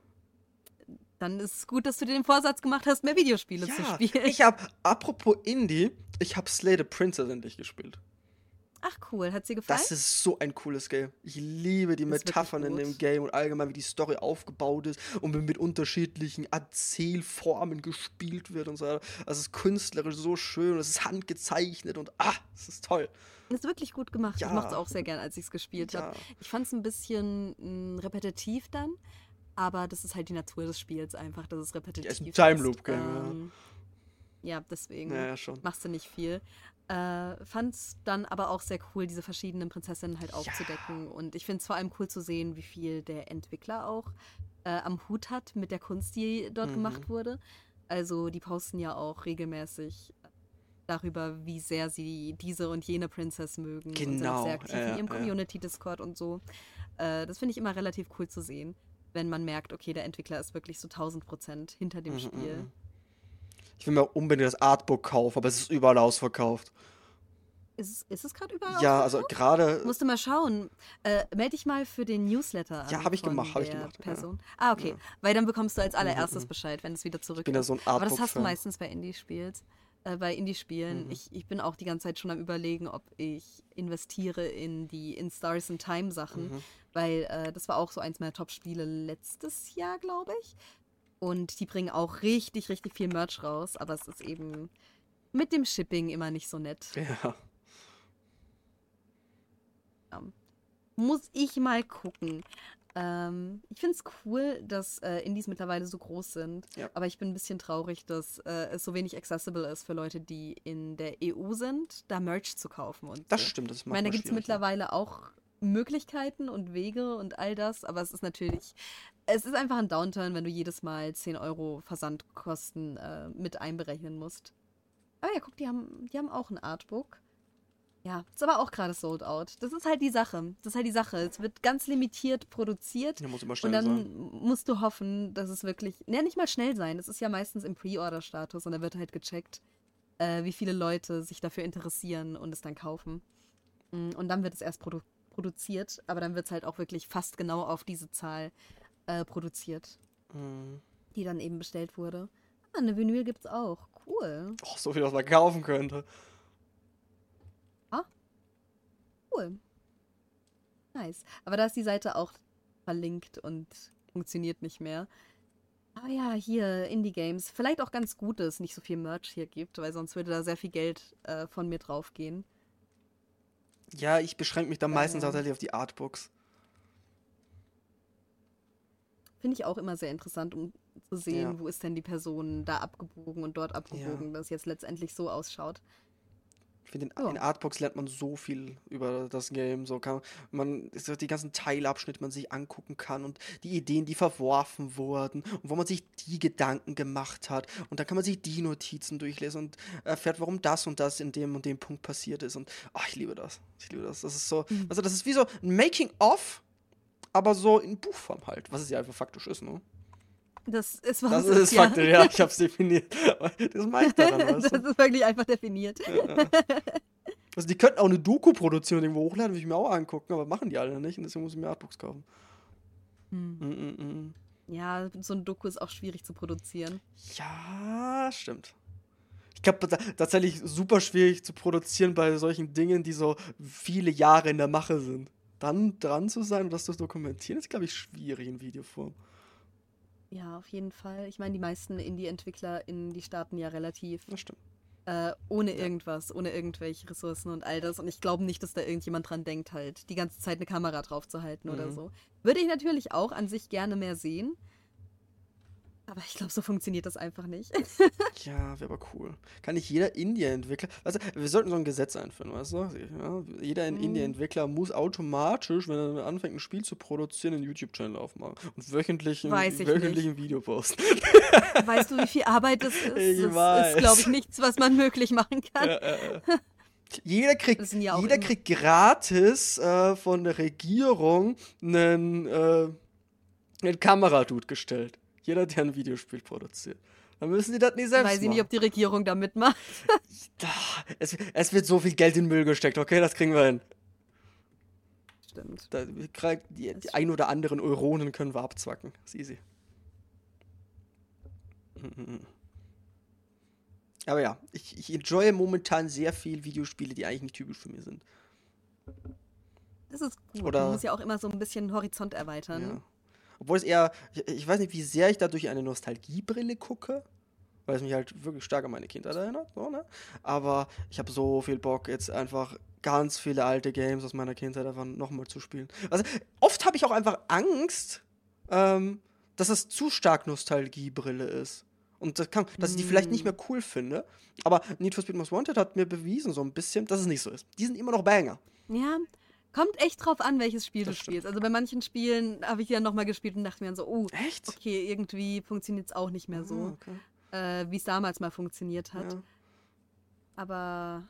Dann ist es gut, dass du dir den Vorsatz gemacht hast, mehr Videospiele zu Ja, spielen. apropos Indie, ich habe Slay the Princess endlich gespielt. Ach cool, hat dir gefallen? Das ist so ein cooles Game. Ich liebe die Ist wirklich Metaphern in dem gut. Game und allgemein, wie die Story aufgebaut ist und wie mit unterschiedlichen Erzählformen gespielt wird und so. Also es ist künstlerisch so schön und es ist handgezeichnet und es ist toll. Ist wirklich gut gemacht. Ich mochte es Ja, auch sehr gern, als ich es gespielt habe. ja. Ich fand es ein bisschen repetitiv dann, aber das ist halt die Natur des Spiels einfach, dass es Ja, ist ein repetitiv Time ist. Loop Game, ja. Ja, deswegen Naja, schon. machst du nicht viel. Fand's dann aber auch sehr cool, diese verschiedenen Prinzessinnen halt Ja. aufzudecken. Und ich finde es vor allem cool zu sehen, wie viel der Entwickler auch am Hut hat mit der Kunst, die dort Mhm. gemacht wurde. Also die posten ja auch regelmäßig darüber, wie sehr sie diese und jene Princess mögen und sind auch sehr Genau. aktiv in ihrem Community-Discord und so. Das finde ich immer relativ cool zu sehen, wenn man merkt, okay, der Entwickler ist wirklich so 1000% hinter dem Spiel. Ich will mir unbedingt das Artbook kaufen, aber es ist überall ausverkauft. Ist es gerade überall Ja, also ausverkauft? gerade. Musst du mal schauen. Melde dich mal für den Newsletter Ja, an habe ich von gemacht, habe ich der gemacht. Ja. Person. Ah, okay. Ja. Weil dann bekommst du als allererstes Bescheid, wenn es wieder Ich zurück bin ja ist. so ein Aber das hast du Artbook-Fan. meistens bei Indie-Spiels. Bei Indie-Spielen. Ich bin auch die ganze Zeit schon am Überlegen, ob ich investiere in Stars in Time Sachen. Weil das war auch so eins meiner Top-Spiele letztes Jahr, glaube ich. Und die bringen auch richtig, richtig viel Merch raus. Aber es ist eben mit dem Shipping immer nicht so nett. Ja. Muss ich mal gucken. Ich finde es cool, dass Indies mittlerweile so groß sind, Ja. aber ich bin ein bisschen traurig, dass es so wenig accessible ist für Leute, die in der EU sind, da Merch zu kaufen und Das so. stimmt, das ist Ich meine, da manchmal gibt es schwierig. Ja. mittlerweile auch Möglichkeiten und Wege und all das, aber es ist einfach ein Downturn, wenn du jedes Mal 10 Euro Versandkosten mit einberechnen musst. Aber ja, guck, die haben auch ein Artbook. Ja, ist aber auch gerade sold out. Das ist halt die Sache. Das ist halt die Sache. Es wird ganz limitiert produziert Der muss immer und schnell dann sein. musst du hoffen, dass es wirklich, ne, nicht mal schnell sein. Das ist ja meistens im Pre-Order-Status und da wird halt gecheckt, wie viele Leute sich dafür interessieren und es dann kaufen. Und dann wird es erst produziert, aber dann wird es halt auch wirklich fast genau auf diese Zahl produziert, Mhm. die dann eben bestellt wurde. Ah, eine Vinyl gibt's auch. Cool. Oh, so viel, was man kaufen könnte. Ah, cool. Nice. Aber da ist die Seite auch verlinkt und funktioniert nicht mehr. Aber ja, hier Indie-Games. Vielleicht auch ganz gut, dass es nicht so viel Merch hier gibt, weil sonst würde da sehr viel Geld von mir draufgehen. Ja, ich beschränke mich dann meistens Daher tatsächlich auf die Artbooks. finde ich auch immer sehr interessant, um zu Ja, sehen, wo ist denn die Person da abgebogen und dort ja. abgebogen, dass es jetzt letztendlich so ausschaut. Ich finde, in Ja. Artbooks lernt man so viel über das Game. So kann man so die ganzen Teilabschnitte, man sich angucken kann und die Ideen, die verworfen wurden und wo man sich die Gedanken gemacht hat. Und dann kann man sich die Notizen durchlesen und erfährt, warum das und das in dem und dem Punkt passiert ist. Und ich liebe das. Ich liebe das. Das ist so, Mhm. also das ist wie so ein Making-of, aber so in Buchform halt, was es ja einfach faktisch ist, ne? Das ist, was Das es ist, ist ja. faktisch, ja, ich hab's definiert. Das mag ich daran, weißt Das du? ist wirklich einfach definiert. Ja, ja. Also die könnten auch eine Doku produzieren und irgendwo hochladen, würde ich mir auch angucken, aber machen die alle nicht und deswegen muss ich mir Artbooks kaufen. Hm. Mm, mm, mm. Ja, so ein Doku ist auch schwierig zu produzieren. Ja, stimmt. Ich glaube, tatsächlich super schwierig zu produzieren bei solchen Dingen, die so viele Jahre in der Mache sind. Dann dran zu sein und das zu dokumentieren, ist, glaube ich, schwierig in Videoform. Ja, auf jeden Fall. Ich meine, die meisten Indie-EntwicklerInnen, die starten ja relativ Das stimmt. ohne Ja. irgendwas, ohne irgendwelche Ressourcen und all das. Und ich glaube nicht, dass da irgendjemand dran denkt, halt die ganze Zeit eine Kamera drauf zu halten oder Mhm. so. Würde ich natürlich auch an sich gerne mehr sehen. Aber ich glaube, so funktioniert das einfach nicht. Ja, wäre aber cool. Kann nicht jeder Indie-Entwickler. Weißt du, wir sollten so ein Gesetz einführen, weißt du? Ja, jeder Hm, Indie-Entwickler muss automatisch, wenn er anfängt, ein Spiel zu produzieren, einen YouTube-Channel aufmachen und weiß ich wöchentlich nicht. ein Video posten. Weißt du, wie viel Arbeit das ist? Ich Das ist, glaube ich, weiß. nichts, was man möglich machen kann. Ja. Jeder kriegt, Das sind ja auch jeder immer. kriegt gratis von der Regierung einen Kameradude gestellt. Jeder, der ein Videospiel produziert. Dann müssen die das nicht Weiß selbst ich nicht, ob machen. die Regierung da mitmacht. Es wird so viel Geld in den Müll gesteckt, okay, das kriegen wir hin. Stimmt. Die Das ein stimmt. oder anderen Euronen können wir abzwacken. Ist easy. Mhm. Aber ja, ich enjoye momentan sehr viel Videospiele, die eigentlich nicht typisch für mich sind. Das ist gut. Man Oder, muss ja auch immer so ein bisschen Horizont erweitern. ja. Obwohl es eher, ich weiß nicht, wie sehr ich da durch eine Nostalgiebrille gucke, weil es mich halt wirklich stark an meine Kindheit erinnert, so, ne? Aber ich habe so viel Bock, jetzt einfach ganz viele alte Games aus meiner Kindheit einfach nochmal zu spielen. Also, oft habe ich auch einfach Angst, dass es zu stark Nostalgiebrille ist. Und dass ich die vielleicht nicht Hm. mehr cool finde. Aber Need for Speed Most Wanted hat mir bewiesen, so ein bisschen, dass es nicht so ist. Die sind immer noch Banger. Ja, kommt echt drauf an, welches Spiel du Das stimmt. spielst. Also bei manchen Spielen habe ich ja nochmal gespielt und dachte mir dann so, oh, Echt? okay, irgendwie funktioniert es auch nicht mehr Ah, so, okay. wie es damals mal funktioniert hat. Ja. Aber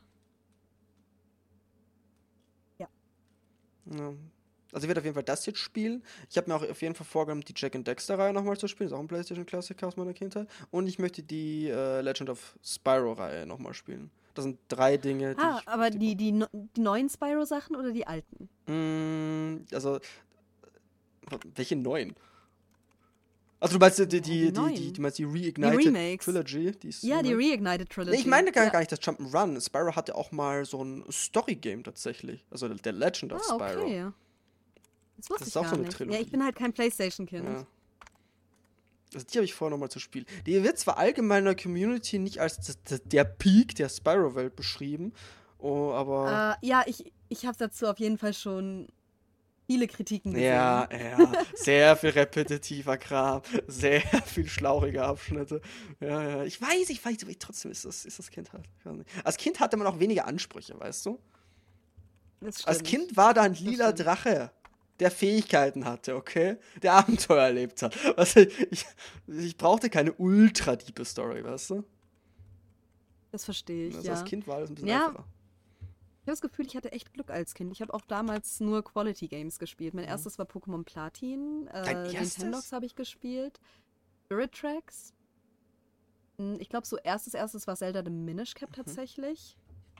ja. Ja. Also ich werde auf jeden Fall das jetzt spielen. Ich habe mir auch auf jeden Fall vorgenommen, die Jack and Dexter-Reihe nochmal zu spielen. Ist auch ein PlayStation-Klassiker aus meiner Kindheit. Und ich möchte die Legend of Spyro-Reihe nochmal spielen. Das sind 3 Dinge, die Ah, ich aber richtig Bock. die neuen Spyro-Sachen oder die alten? Also, welche neuen? Also du meinst Ja, die neuen. du meinst die Die Reignited Remakes. Trilogy, die ist Ja, die remake? Reignited Nee, ich Trilogy. meine Ja. gar nicht das Jump'n'Run. Spyro hatte auch mal so ein Story-Game tatsächlich. Also der Legend of Ah, Spyro. okay. Das wusste Das ist ich auch gar so eine nicht. Ja, ich Trilogie. bin halt kein PlayStation-Kind. Ja. Also die habe ich vor, nochmal zu spielen. Die wird zwar allgemein in der Community nicht als der Peak der Spyro-Welt beschrieben, aber Ja, ich habe dazu auf jeden Fall schon viele Kritiken ja, gesehen. ja, sehr viel repetitiver Kram, sehr viel schlauchige Abschnitte. Ja, ja, ich weiß, aber trotzdem ist das Kind halt. Ich weiß nicht. Als Kind hatte man auch weniger Ansprüche, weißt du? Das Als stimmt. Kind war da ein Das lila stimmt. Drache, der Fähigkeiten hatte, okay? Der Abenteuer erlebt hat. Also ich brauchte keine ultra-diepe Story, weißt du? Das verstehe ich, Also als ja. Kind war alles ein bisschen Ja, einfacher. ich habe das Gefühl, ich hatte echt Glück als Kind. Ich habe auch damals nur Quality Games gespielt. Mein Mhm. erstes war Pokémon Platin, Dein Nintendox erstes? habe ich gespielt, Spirit Tracks. Ich glaube, so erstes war Zelda The Minish Cap Mhm. tatsächlich.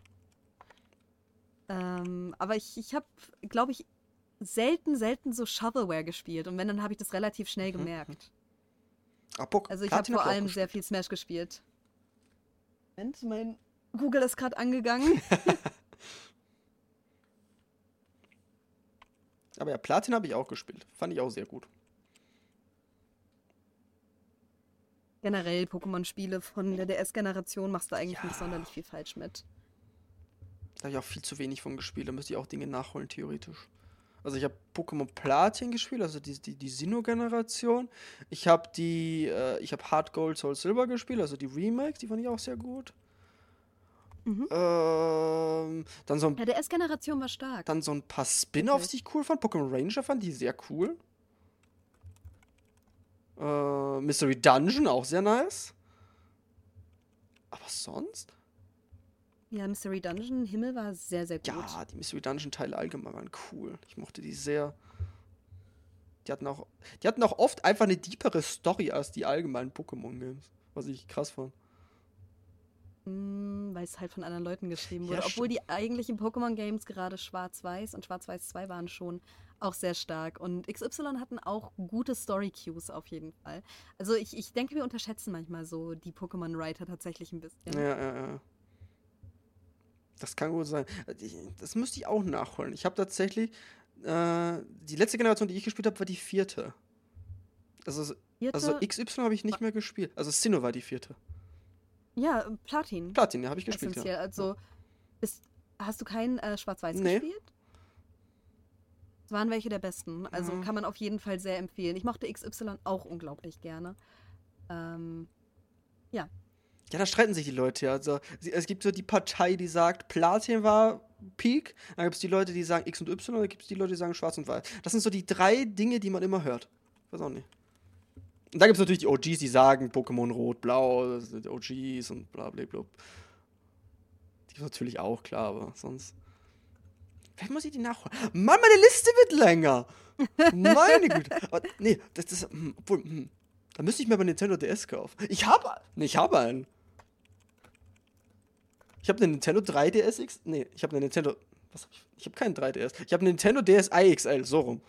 Aber ich habe, glaube ich, selten so Shovelware gespielt. Und wenn, dann habe ich das relativ schnell Mhm. gemerkt. Ah, Also ich habe Platin habe vor ich auch allem sehr gespielt. viel Smash gespielt. Moment, mein Google ist gerade angegangen. Aber ja, Platin habe ich auch gespielt. Fand ich auch sehr gut. Generell Pokémon-Spiele von der DS-Generation machst du eigentlich nicht Ja, sonderlich viel falsch mit. da habe ich auch viel zu wenig von gespielt. Da müsste ich auch Dinge nachholen, theoretisch. Also ich habe Pokémon Platin gespielt, also die Sinnoh-Generation. Ich habe Heart Gold, Soul Silver gespielt, also die Remakes, die fand ich auch sehr gut. Mhm. Dann Ja, DS-Generation war stark. dann so ein paar Spin-offs, die Wirklich. ich cool fand. Pokémon Ranger fand die sehr cool. Mystery Dungeon auch sehr nice. Aber sonst? Ja, Mystery Dungeon, Himmel war sehr, sehr gut. Ja, die Mystery Dungeon Teile allgemein waren cool. Ich mochte die sehr. Die hatten auch, die hatten auch oft einfach eine deepere Story als die allgemeinen Pokémon-Games. Was ich krass fand. Weil es halt von anderen Leuten geschrieben Ja, wurde. Obwohl die eigentlichen Pokémon-Games gerade Schwarz-Weiß und Schwarz-Weiß 2 waren schon auch sehr stark. Und XY hatten auch gute Story-Cues auf jeden Fall. Also ich denke, wir unterschätzen manchmal so die Pokémon-Writer tatsächlich ein ja, bisschen. ja. Das kann gut sein. Das müsste ich auch nachholen. Ich habe tatsächlich, die letzte Generation, die ich gespielt habe, war die vierte. Also, also Vierte, XY habe ich nicht mehr gespielt. Also Sinnoh war die vierte. ja, Platin, Platin, ja, habe ich gespielt, ja. essentiell. Ja. Also bist, hast du kein Schwarz-Weiß Nee. gespielt? Es waren welche der besten. Also Ja. kann man auf jeden Fall sehr empfehlen. Ich mochte XY auch unglaublich gerne. Ähm, ja. Ja, da streiten sich die Leute, ja. Also, es gibt so die Partei, die sagt, Platin war Peak. Dann gibt es die Leute, die sagen X und Y. Und dann gibt es die Leute, die sagen Schwarz und Weiß. Das sind so die drei Dinge, die man immer hört. Weiß auch nicht. Und da gibt es natürlich die OGs, die sagen Pokémon Rot, Blau, das sind die OGs und bla bla bla. Die gibt es natürlich auch, klar, aber sonst. Vielleicht muss ich die nachholen. Mann, meine Liste wird länger. Meine Güte. Aber, nee, obwohl, da müsste ich mir aber Nintendo DS kaufen. Ich habe einen. Ich habe einen Nintendo 3DS X. Nee, ich habe einen Nintendo. Was hab ich? Ich habe keinen 3DS. Ich habe einen Nintendo DS IXL, so rum.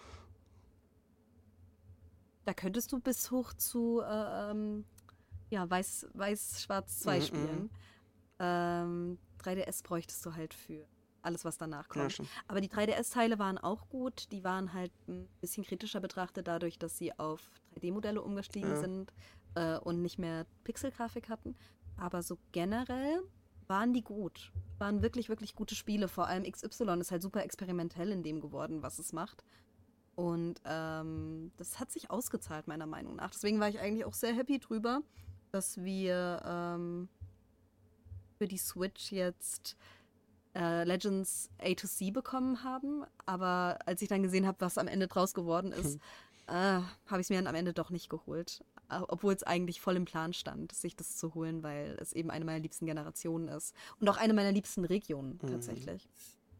Da könntest du bis hoch zu ja, Weiß-Schwarz 2 Mhm, mhm. spielen. 3DS bräuchtest du halt für alles, was danach Ja, kommt. stimmt. Aber die 3DS-Teile waren auch gut. Die waren halt ein bisschen kritischer betrachtet, dadurch, dass sie auf 3D-Modelle umgestiegen Ja. sind und nicht mehr Pixelgrafik hatten. Aber so generell waren die gut. Waren wirklich, wirklich gute Spiele. Vor allem XY ist halt super experimentell in dem geworden, was es macht. Und das hat sich ausgezahlt, meiner Meinung nach. Deswegen war ich eigentlich auch sehr happy drüber, dass wir für die Switch jetzt Legends A to C bekommen haben. Aber als ich dann gesehen habe, was am Ende draus geworden ist, habe ich es mir dann am Ende doch nicht geholt. Obwohl es eigentlich voll im Plan stand, sich das zu holen, weil es eben eine meiner liebsten Generationen ist. Und auch eine meiner liebsten Regionen Mhm. tatsächlich.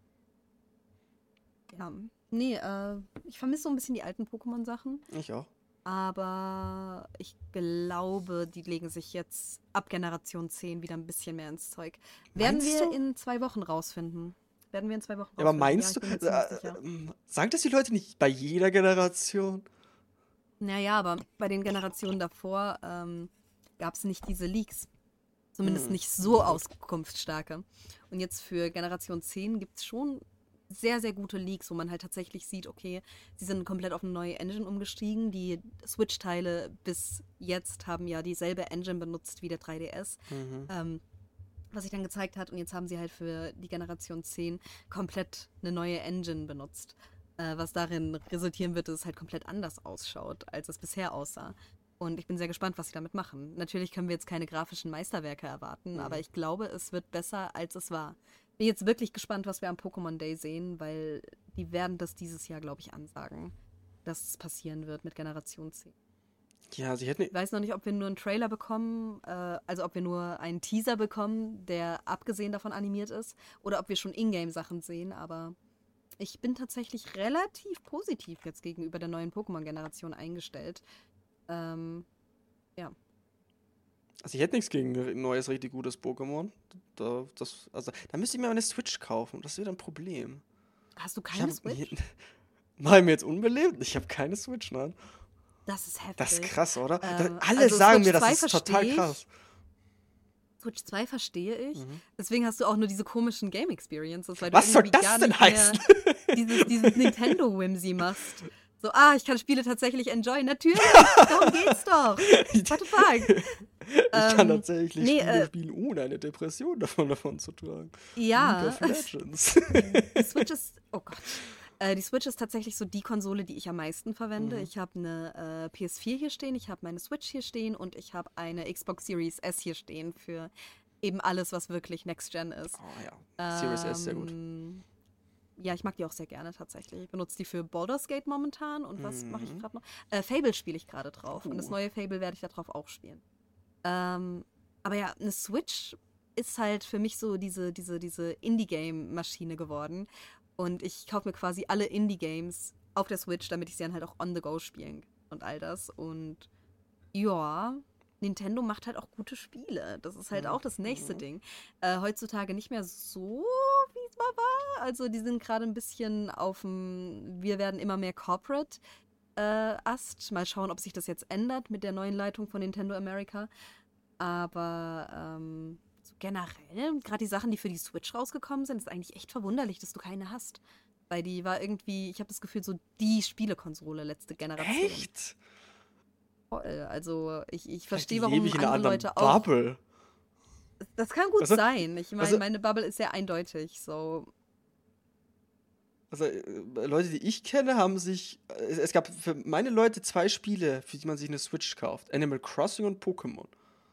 Ja. Nee, ich vermisse so ein bisschen die alten Pokémon-Sachen. Ich auch. Aber ich glaube, die legen sich jetzt ab Generation 10 wieder ein bisschen mehr ins Zeug. Werden Meinst wir du? in 2 Wochen rausfinden. Werden wir in 2 Wochen Ja, aber rausfinden. Ja, meinst ich du? bin mir ziemlich sicher. Sagen das die Leute nicht bei jeder Generation? Naja, aber bei den Generationen davor gab es nicht diese Leaks. Zumindest nicht so Ja, gut. auskunftsstarke. Und jetzt für Generation 10 gibt es schon sehr, sehr gute Leaks, wo man halt tatsächlich sieht, okay, sie sind komplett auf eine neue Engine umgestiegen. Die Switch-Teile bis jetzt haben ja dieselbe Engine benutzt wie der 3DS. Mhm. Was sich dann gezeigt hat. Und jetzt haben sie halt für die Generation 10 komplett eine neue Engine benutzt. Was darin resultieren wird, dass es halt komplett anders ausschaut, als es bisher aussah. Und ich bin sehr gespannt, was sie damit machen. Natürlich können wir jetzt keine grafischen Meisterwerke erwarten, aber Mhm. ich glaube, es wird besser, als es war. bin jetzt wirklich gespannt, was wir am Pokémon Day sehen, weil die werden das dieses Jahr, glaube ich, ansagen, dass es passieren wird mit Generation 10. Ja, sie hätten. Ich weiß noch nicht, ob wir nur einen Trailer bekommen, also ob wir nur einen Teaser bekommen, der abgesehen davon animiert ist, oder ob wir schon Ingame-Sachen sehen, aber ich bin tatsächlich relativ positiv jetzt gegenüber der neuen Pokémon-Generation eingestellt. Ja. Also ich hätte nichts gegen ein neues, richtig gutes Pokémon. Da müsste ich mir eine Switch kaufen. Das wäre ein Problem. Hast du keine Switch? Mach mir jetzt unbelebt? Ich habe keine Switch, nein. Das ist heftig. Das ist krass, oder? Alle also sagen Switch mir, das 2 ist total krass. Switch 2 verstehe ich. Deswegen hast du auch nur diese komischen Game-Experiences. Weil Was du soll irgendwie das gar denn nicht mehr heißen? dieses Nintendo-Whimsy machst. So, ich kann Spiele tatsächlich enjoyen. Natürlich, darum geht's doch. What the fuck? Ich kann tatsächlich Spiele spielen, ohne eine Depression davon zu tragen. Ja. League of Legends. Die Switch ist, oh Gott. Die Switch ist tatsächlich so die Konsole, die ich am meisten verwende. Ich habe eine PS4 hier stehen, ich habe meine Switch hier stehen und ich habe eine Xbox Series S hier stehen für eben alles, was wirklich Next Gen ist. Oh ja, Series S, sehr gut. Ja, ich mag die auch sehr gerne tatsächlich. Ich benutze die für Baldur's Gate momentan und was mache ich gerade noch? Fable spiele ich gerade drauf und das neue Fable werde ich da drauf auch spielen. Aber ja, eine Switch ist halt für mich so diese Indie-Game-Maschine geworden. Und ich kaufe mir quasi alle Indie-Games auf der Switch, damit ich sie dann halt auch on the go spielen und all das. Und ja, Nintendo macht halt auch gute Spiele. Das ist halt auch das nächste Ding. Heutzutage nicht mehr so, wie es mal war. Also die sind gerade ein bisschen auf dem, wir werden immer mehr Corporate Ast. Mal schauen, ob sich das jetzt ändert mit der neuen Leitung von Nintendo America. Aber so generell, gerade die Sachen, die für die Switch rausgekommen sind, ist eigentlich echt verwunderlich, dass du keine hast. Weil die war irgendwie, ich habe das Gefühl, so die Spielekonsole letzte Generation. Echt? Voll. Also ich Vielleicht verstehe, lebe warum ich in einer andere anderen Leute auch. Bubble. Das kann gut Also- sein. Ich meine, also- meine Bubble ist sehr eindeutig. So. Also, Leute, die ich kenne, haben sich. Es gab für meine Leute 2 Spiele, für die man sich eine Switch kauft: Animal Crossing und Pokémon.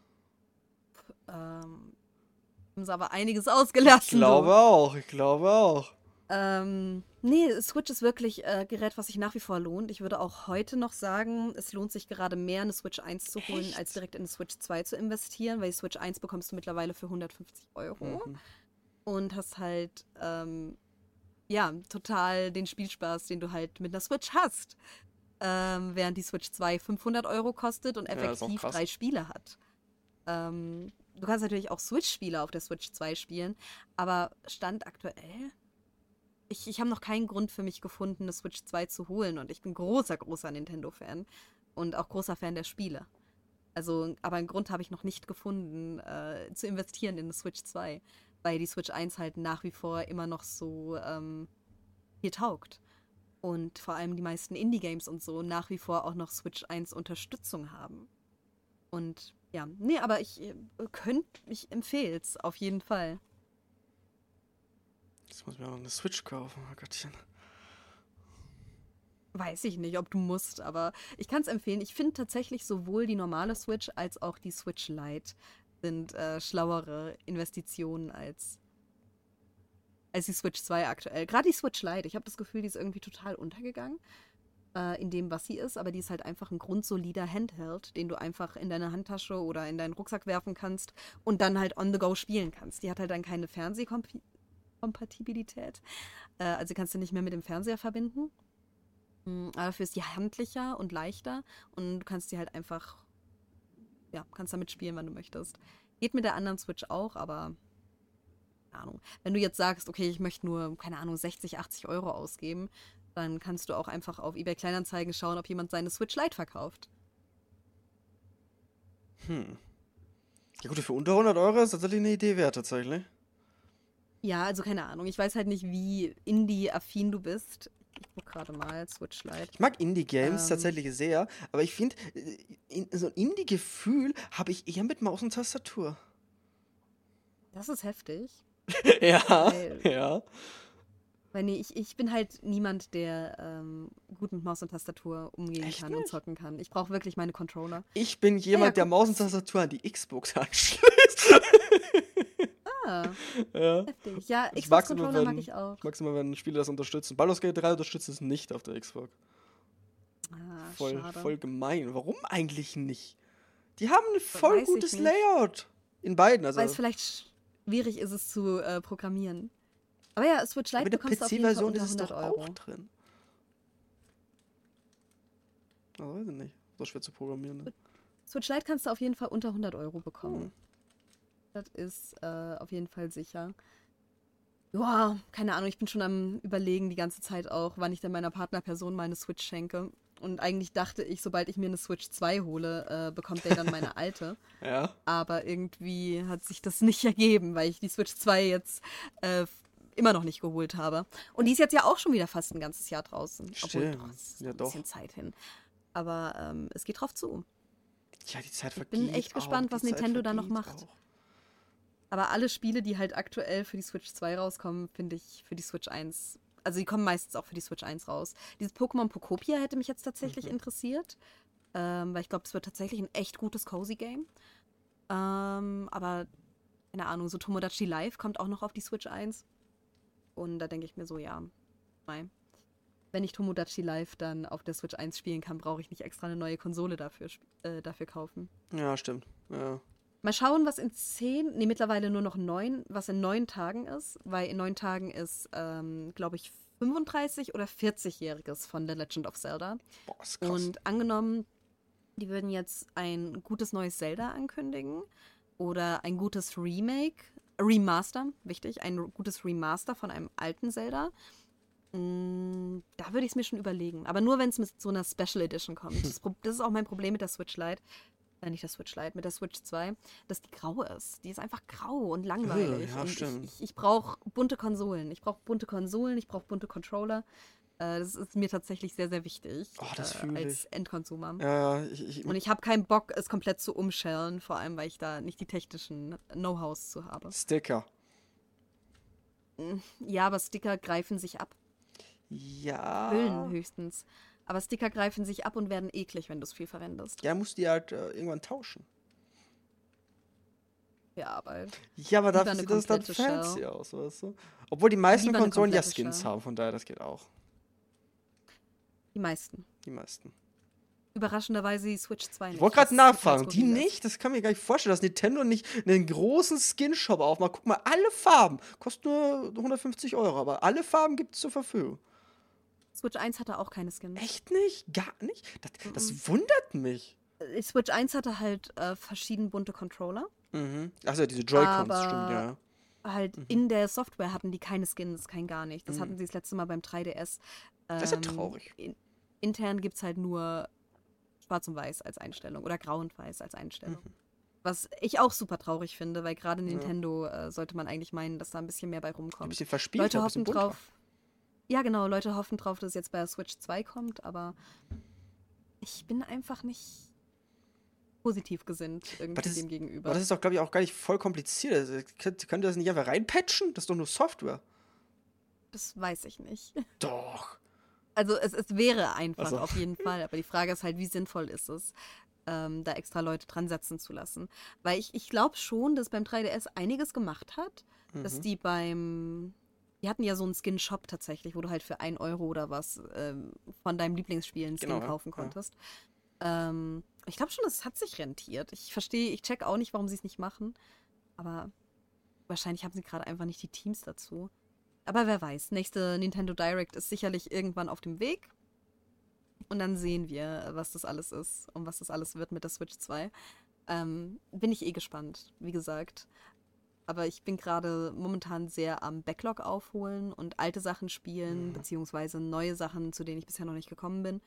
Haben sie aber einiges ausgelassen. Ich glaube auch. Nee, Switch ist wirklich Gerät, was sich nach wie vor lohnt. Ich würde auch heute noch sagen, es lohnt sich gerade mehr, eine Switch 1 zu holen, Echt? als direkt in eine Switch 2 zu investieren, weil die Switch 1 bekommst du mittlerweile für 150 Euro und hast halt, ja, total den Spielspaß, den du halt mit einer Switch hast. Während die Switch 2 500 Euro kostet und Ja, das ist auch effektiv krass. 3 Spiele hat. Du kannst natürlich auch Switch-Spiele auf der Switch 2 spielen, aber Stand aktuell, ich habe noch keinen Grund für mich gefunden, eine Switch 2 zu holen und ich bin großer Nintendo-Fan und auch großer Fan der Spiele. Also, aber einen Grund habe ich noch nicht gefunden, zu investieren in eine Switch 2, weil die Switch 1 halt nach wie vor immer noch so viel taugt. Und vor allem die meisten Indie-Games und so nach wie vor auch noch Switch 1 Unterstützung haben. Und ja, nee, aber ich empfehle es auf jeden Fall. Jetzt muss ich mir auch eine Switch kaufen, oh Gottchen. Weiß ich nicht, ob du musst, aber ich kann es empfehlen. Ich finde tatsächlich sowohl die normale Switch als auch die Switch Lite sind schlauere Investitionen als die Switch 2 aktuell. Gerade die Switch Lite, ich habe das Gefühl, die ist irgendwie total untergegangen in dem, was sie ist, aber die ist halt einfach ein grundsolider Handheld, den du einfach in deine Handtasche oder in deinen Rucksack werfen kannst und dann halt on the go spielen kannst. Die hat halt dann keine Fernsehkompatibilität, also kannst du nicht mehr mit dem Fernseher verbinden. Aber dafür ist die handlicher und leichter und du kannst die halt einfach, ja, kannst damit spielen, wann du möchtest. Geht mit der anderen Switch auch, aber keine Ahnung. Wenn du jetzt sagst, okay, ich möchte nur, keine Ahnung, 60, 80 Euro ausgeben, dann kannst du auch einfach auf eBay Kleinanzeigen schauen, ob jemand seine Switch Lite verkauft. Ja gut, für unter 100 Euro ist tatsächlich eine Idee wert, tatsächlich. Ja, also keine Ahnung. Ich weiß halt nicht, wie Indie-affin du bist. Ich guck gerade mal, Switch Lite. Ich mag Indie-Games tatsächlich sehr, aber ich finde, so ein Indie-Gefühl habe ich eher mit Maus und Tastatur. Das ist heftig. Ja, Weil- ja. Weil nee, ich bin halt niemand, der gut mit Maus und Tastatur umgehen Echt kann und nicht? zocken kann. Ich brauche wirklich meine Controller. Ich bin jemand, Ja, der guck. Maus und Tastatur an die Xbox anschließt. Ah, Ja. heftig. Ja, Ich mag's immer, Xbox-Controller mag wenn, ich auch. ich mag's immer, wenn Spiele das unterstützen. Baldur's Gate 3 unterstützt es nicht auf der Xbox. Ah, Voll, schade. voll gemein. Warum eigentlich nicht? Die haben ein voll Weiß ich gutes nicht. Layout. In beiden, Weil es also. vielleicht schwierig ist, es zu programmieren. Aber ja, Switch Aber Lite in der bekommst du auf jeden Fall PC-Version unter ist es 100 doch auch Euro. drin. Also, weiß ich nicht. So schwer zu programmieren. Ne? Switch Lite kannst du auf jeden Fall unter 100 Euro Hm. bekommen. Das ist auf jeden Fall sicher. Ja, keine Ahnung, ich bin schon am Überlegen die ganze Zeit auch, wann ich denn meiner Partnerperson mal eine Switch schenke. Und eigentlich dachte ich, sobald ich mir eine Switch 2 hole, bekommt der dann meine alte. Ja. Aber irgendwie hat sich das nicht ergeben, weil ich die Switch 2 jetzt immer noch nicht geholt habe. Und die ist jetzt ja auch schon wieder fast ein ganzes Jahr draußen. Obwohl, Stimmt. doch, es ist Ja, noch ein doch. bisschen Zeit hin. Aber es geht drauf zu. Ja, die Zeit Ich vergeht bin echt gespannt, auch. was Die Zeit Nintendo da noch vergeht macht. auch. Aber alle Spiele, die halt aktuell für die Switch 2 rauskommen, finde ich für die Switch 1. Also die kommen meistens auch für die Switch 1 raus. Dieses Pokémon Pokopia hätte mich jetzt tatsächlich interessiert. Weil ich glaube, es wird tatsächlich ein echt gutes Cozy-Game. Aber, keine Ahnung, so Tomodachi Live kommt auch noch auf die Switch 1. Und da denke ich mir so, ja, nein. Wenn ich Tomodachi Live dann auf der Switch 1 spielen kann, brauche ich nicht extra eine neue Konsole dafür kaufen. Ja, stimmt. Ja. Mal schauen, was in 10, nee, mittlerweile nur noch 9, was in 9 Tagen ist, weil in 9 Tagen ist, glaube ich, 35 oder 40-Jähriges von The Legend of Zelda. Boah, ist krass. Und angenommen, die würden jetzt ein gutes neues Zelda ankündigen oder ein gutes Remaster, wichtig, ein gutes Remaster von einem alten Zelda. Da würde ich es mir schon überlegen. Aber nur, wenn es mit so einer Special Edition kommt. Das ist auch mein Problem mit der Switch Lite. Nicht der Switch Lite, mit der Switch 2, dass die grau ist. Die ist einfach grau und langweilig. Ja, und stimmt. ich brauche bunte Konsolen. Ich brauche bunte Konsolen, ich brauche bunte Controller. Das ist mir tatsächlich sehr, sehr wichtig Oh, das fühle als ich. Endkonsumer. Ja, ich, Und ich habe keinen Bock, es komplett zu umschellen, vor allem, weil ich da nicht die technischen Know-hows zu habe. Sticker. Ja, aber Sticker greifen sich ab. Ja. Hüllen höchstens. Aber Sticker greifen sich ab und werden eklig, wenn du es viel verwendest. Ja, musst die halt irgendwann tauschen. Ja, aber Ja, aber Lieber dafür eine sieht das dann komplette fancy Shell. aus, weißt du? Obwohl die meisten Lieber eine Konsolen ja komplette Skins Shell. haben, von daher, das geht auch. die meisten. Die meisten. Überraschenderweise die Switch 2 Ich nicht. wollte gerade was total nachfragen, die skurril ist. nicht? Das kann mir gar nicht vorstellen, dass Nintendo nicht einen großen Skin-Shop aufmacht. Guck mal, alle Farben. Kostet nur 150 Euro, aber alle Farben gibt es zur Verfügung. Switch 1 hatte auch keine Skins. Echt nicht? Gar nicht? Das wundert mich. Die Switch 1 hatte halt verschieden bunte Controller. Mhm. Achso, diese Joy-Cons, Aber stimmt, ja. halt in der Software hatten die keine Skins, kein gar nicht. Das Mhm. hatten sie das letzte Mal beim 3DS. Das ist ja traurig. Intern gibt es halt nur Schwarz und Weiß als Einstellung oder Grau und Weiß als Einstellung. Was ich auch super traurig finde, weil gerade Nintendo sollte man eigentlich meinen, dass da ein bisschen mehr bei Ein rumkommt. bisschen verspielt, Leute ein bisschen hoffen bunter. drauf. Ja, genau, Leute hoffen drauf, dass es jetzt bei der Switch 2 kommt, aber ich bin einfach nicht positiv gesinnt irgendwie das ist- dem gegenüber. Aber das ist doch, glaube ich, auch gar nicht voll kompliziert. Also, könnt ihr das nicht einfach reinpatchen? Das ist doch nur Software. Das weiß ich nicht. Doch. Also es wäre einfach Ach so. auf jeden Fall, aber die Frage ist halt, wie sinnvoll ist es, da extra Leute dran setzen zu lassen. Weil ich glaube schon, dass beim 3DS einiges gemacht hat, dass die hatten ja so einen Skin-Shop tatsächlich, wo du halt für 1 Euro oder was von deinem Lieblingsspiel einen Skin Genau, ja. kaufen konntest. Ich glaube schon, das hat sich rentiert. Ich check auch nicht, warum sie es nicht machen, aber wahrscheinlich haben sie gerade einfach nicht die Teams dazu. Aber wer weiß, nächste Nintendo Direct ist sicherlich irgendwann auf dem Weg. Und dann sehen wir, was das alles ist und was das alles wird mit der Switch 2. Bin ich eh gespannt, wie gesagt. Aber ich bin gerade momentan sehr am Backlog aufholen und alte Sachen spielen, beziehungsweise neue Sachen, zu denen ich bisher noch nicht gekommen bin.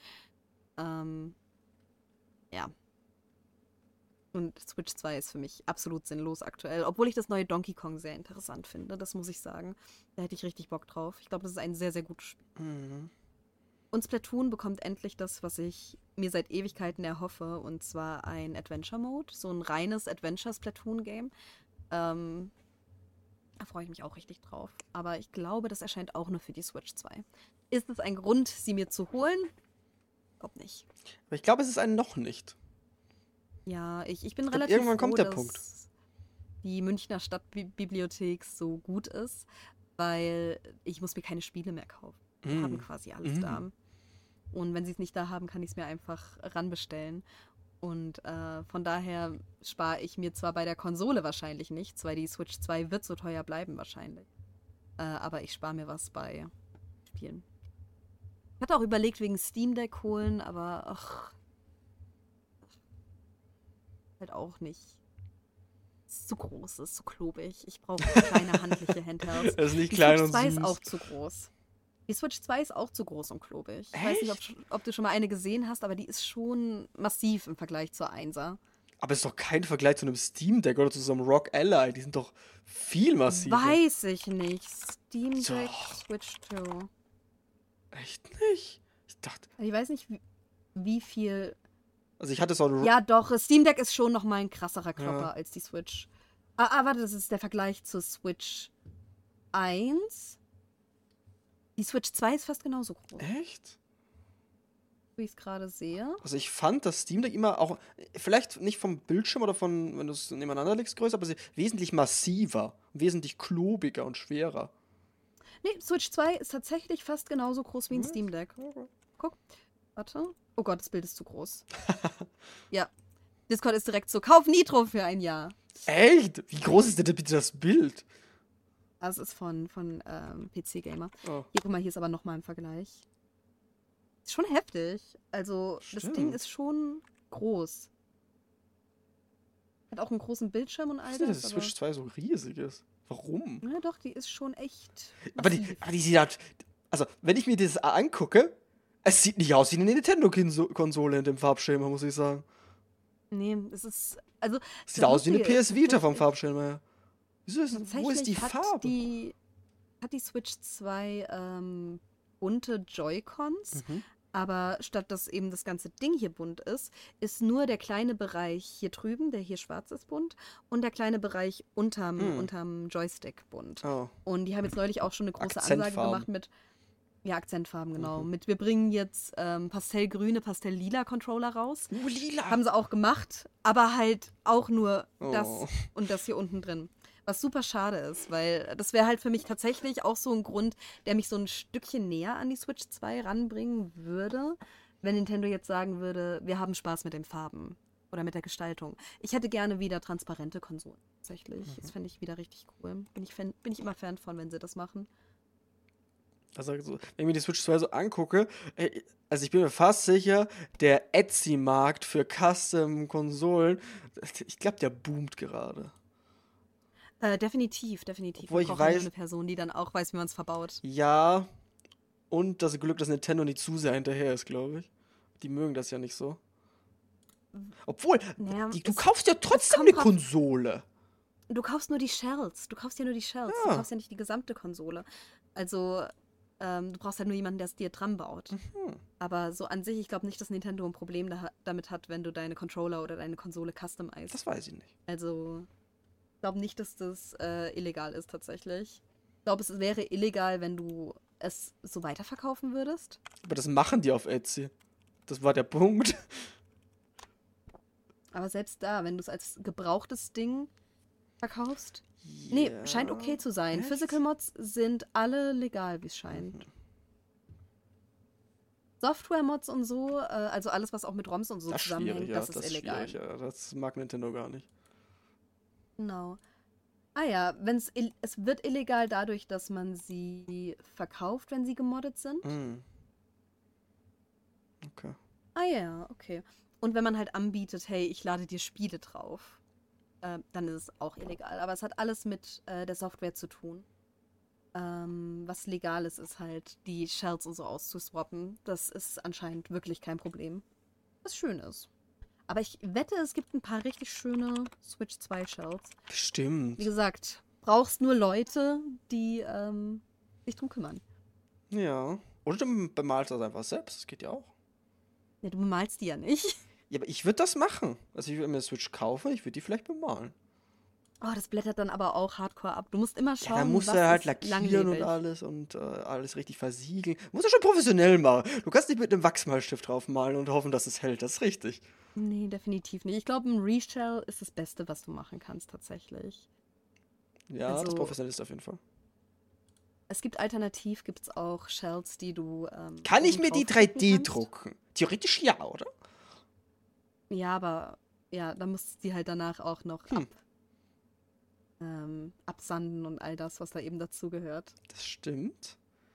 Ja. Und Switch 2 ist für mich absolut sinnlos aktuell, obwohl ich das neue Donkey Kong sehr interessant finde, das muss ich sagen. Da hätte ich richtig Bock drauf. Ich glaube, das ist ein sehr, sehr gutes Spiel. Mhm. Und Splatoon bekommt endlich das, was ich mir seit Ewigkeiten erhoffe, und zwar ein Adventure-Mode, so ein reines Adventure-Splatoon-Game. Da freue ich mich auch richtig drauf. Aber ich glaube, das erscheint auch nur für die Switch 2. Ist es ein Grund, sie mir zu holen? Glaub nicht. Aber ich glaube, es ist ein noch nicht. Ja, ich bin glaub, relativ irgendwann froh, kommt der dass, Punkt. die Münchner Stadtbibliothek so gut ist, weil ich muss mir keine Spiele mehr kaufen. Wir haben quasi alles da. Und wenn sie es nicht da haben, kann ich es mir einfach ranbestellen. Und von daher spare ich mir zwar bei der Konsole wahrscheinlich nichts, weil die Switch 2 wird so teuer bleiben wahrscheinlich. Aber ich spare mir was bei Spielen. Ich hatte auch überlegt, wegen Steam Deck holen, aber ach, halt auch nicht. Es ist zu groß, es ist zu klobig. Ich brauche kleine, handliche Handhelds. Das ist nicht Die klein Switch und 2 süß. ist auch zu groß. Die Switch 2 ist auch zu groß und klobig. Ich Echt? weiß nicht, ob du schon mal eine gesehen hast, aber die ist schon massiv im Vergleich zur 1er. Aber es ist doch kein Vergleich zu einem Steam Deck oder zu so einem Rock Ally. Die sind doch viel massiver. Weiß ich nicht. Steam Deck, Doch. Switch 2. Echt nicht? Ich dachte, Ich weiß nicht, wie viel. also ich hatte so ein Ja, doch, Steam Deck ist schon noch mal ein krasserer Klopper Ja. als die Switch. Warte, das ist der Vergleich zur Switch 1. Die Switch 2 ist fast genauso groß, Echt? wie ich es gerade sehe. Also ich fand das Steam Deck immer auch, vielleicht nicht vom Bildschirm oder von, wenn du es nebeneinander legst, größer, aber wesentlich massiver, wesentlich klobiger und schwerer. Nee, Switch 2 ist tatsächlich fast genauso groß wie ein Was? Steam Deck. Okay. Guck, warte. Oh Gott, das Bild ist zu groß. Ja, Discord ist direkt so, kauf Nitro für ein Jahr. Echt? Wie groß ist denn bitte das Bild? Das ist von PC Gamer. Oh. Hier, guck mal, hier ist aber nochmal ein Vergleich. Ist schon heftig. Also, das Stimmt. Ding ist schon groß. Hat auch einen großen Bildschirm und all Ich weiß nicht, das. dass Aber, Switch 2 so riesig ist. Warum? ja, doch, die ist schon echt. Aber die massiv. sieht halt, also wenn ich mir das angucke, es sieht nicht aus wie eine Nintendo-Konsole in dem Farbschema, muss ich sagen. Nee, es ist. Also, Es sieht das aus wie eine Lustige ist, PS Vita vom tatsächlich- Farbschema her. Wieso ist, wo ist die tatsächlich Farbe? Hat die Switch 2 bunte Joy-Cons, Mhm. aber statt dass eben das ganze Ding hier bunt ist nur der kleine Bereich hier drüben, der hier schwarz ist, bunt und der kleine Bereich unterm Joystick bunt. Oh. Und die haben jetzt neulich auch schon eine große Ansage Akzentfarben. gemacht mit, ja, Akzentfarben, genau. Mit, wir bringen jetzt pastellgrüne, pastelllila Controller raus. Lila. Haben sie auch gemacht, aber halt auch nur das Oh. und das hier unten drin. Was super schade ist, weil das wäre halt für mich tatsächlich auch so ein Grund, der mich so ein Stückchen näher an die Switch 2 ranbringen würde, wenn Nintendo jetzt sagen würde, wir haben Spaß mit den Farben oder mit der Gestaltung. Ich hätte gerne wieder transparente Konsolen, tatsächlich. Das fände ich wieder richtig cool. Bin ich immer Fan von, wenn sie das machen. Also, wenn ich mir die Switch 2 so angucke, also ich bin mir fast sicher, der Etsy-Markt für Custom-Konsolen, ich glaube, der boomt gerade. Definitiv. Obwohl Wir ich brauchen weiß- nur eine Person, die dann auch weiß, wie man es verbaut. Ja, und das Glück, dass Nintendo nicht zu sehr hinterher ist, glaube ich. Die mögen das ja nicht so. Obwohl, Naja, du es- kaufst ja trotzdem kommt eine drauf- Konsole. Du kaufst nur die Shells. Du kaufst ja nur die Shells. Ja. Du kaufst ja nicht die gesamte Konsole. Also, du brauchst halt nur jemanden, der es dir dran baut. Aber so an sich, ich glaube nicht, dass Nintendo ein Problem damit hat, wenn du deine Controller oder deine Konsole customized. Das weiß ich nicht. Also, ich glaube nicht, dass das illegal ist tatsächlich. Ich glaube, es wäre illegal, wenn du es so weiterverkaufen würdest. Aber das machen die auf Etsy. Das war der Punkt. Aber selbst da, wenn du es als gebrauchtes Ding verkaufst. Nee, Ja. scheint okay zu sein. Echt? Physical Mods sind alle legal, wie es scheint. Software-Mods und so, also alles, was auch mit ROMs und so Das ist zusammenhängt, schwierig, ja. das ist illegal. schwierig, ja. Das mag Nintendo gar nicht. Genau. Ah ja, es wird illegal dadurch, dass man sie verkauft, wenn sie gemoddet sind. Hm. Okay. Ah ja, okay. Und wenn man halt anbietet, hey, ich lade dir Spiele drauf, dann ist es auch illegal. Aber es hat alles mit der Software zu tun. Was legal ist halt, die Shells und so auszuswappen. Das ist anscheinend wirklich kein Problem. Was schön ist. Aber ich wette, es gibt ein paar richtig schöne Switch 2 Shells. Stimmt. Wie gesagt, brauchst nur Leute, die sich drum kümmern. Ja. Oder du bemalst das einfach selbst. Das geht ja auch. Ja, du bemalst die ja nicht. Ja, aber ich würde das machen. Also ich würde mir eine Switch kaufen, ich würde die vielleicht bemalen. Oh, das blättert dann aber auch hardcore ab. Du musst immer Ja, schauen, dann musst was du halt ist lackieren und langlebig. alles und alles richtig versiegeln. Musst du schon professionell machen. Du kannst nicht mit einem Wachsmalstift draufmalen und hoffen, dass es hält. Das ist richtig. Nee, definitiv nicht. Ich glaube, ein Reshell ist das Beste, was du machen kannst, tatsächlich. Ja, das Also, professionellste auf jeden Fall. es gibt alternativ, gibt es auch Shells, die du Kann ich oben mir die drauf klicken 3D kannst. drucken? Theoretisch ja, oder? Ja, aber ja, dann musst du die halt danach auch noch Hm, absanden und all das, was da eben dazugehört. das stimmt.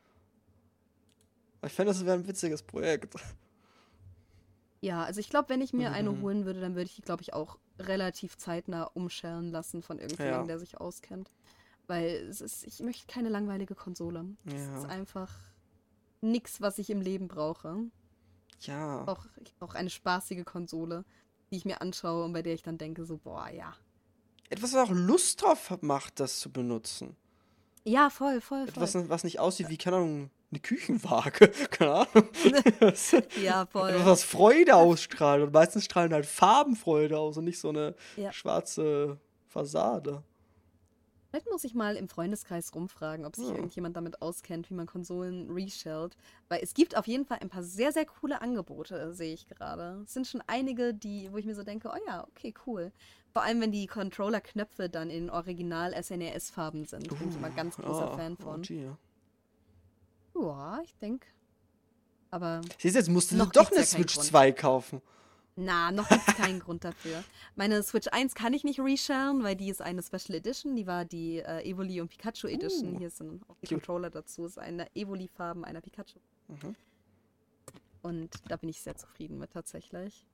Ich fände, das wäre ein witziges Projekt. Ja, also ich glaube, wenn ich mir eine Mhm. holen würde, dann würde ich die, glaube ich, auch relativ zeitnah umschellen lassen von irgendjemandem, Ja, der sich auskennt. Weil ich möchte keine langweilige Konsole. Es ist ja, einfach nix, was ich im Leben brauche. ja. Ich brauch eine spaßige Konsole, die ich mir anschaue und bei der ich dann denke, so, boah, ja. Etwas, was auch Lust drauf macht, das zu benutzen. Ja, voll, voll, voll. Etwas, was nicht aussieht wie, keine Ahnung, eine Küchenwaage. Keine Ahnung. Ja, Etwas, voll. was Freude ausstrahlt. Und meistens strahlen halt Farben Freude aus und nicht so eine Ja. schwarze Fassade. Vielleicht muss ich mal im Freundeskreis rumfragen, ob sich Hm. irgendjemand damit auskennt, wie man Konsolen reshellt. Weil es gibt auf jeden Fall ein paar sehr, sehr coole Angebote, sehe ich gerade. Es sind schon einige, wo ich mir so denke, oh ja, okay, cool. Vor allem, wenn die Controller-Knöpfe dann in Original SNES-Farben sind. Bin ich immer ganz großer Ja, Fan von. OG, ja. Ja, ich denke. Aber Siehst du, jetzt musst du noch doch gibt's eine ja keinen Switch Grund. 2 kaufen. Na, noch gibt's keinen Grund dafür. Meine Switch 1 kann ich nicht reshellen, weil die ist eine Special Edition. Die war die Evoli und Pikachu Edition. Hier sind auch die Cute. Controller dazu. Es ist eine Evoli-Farben, einer Pikachu. Mhm. Und da bin ich sehr zufrieden mit tatsächlich.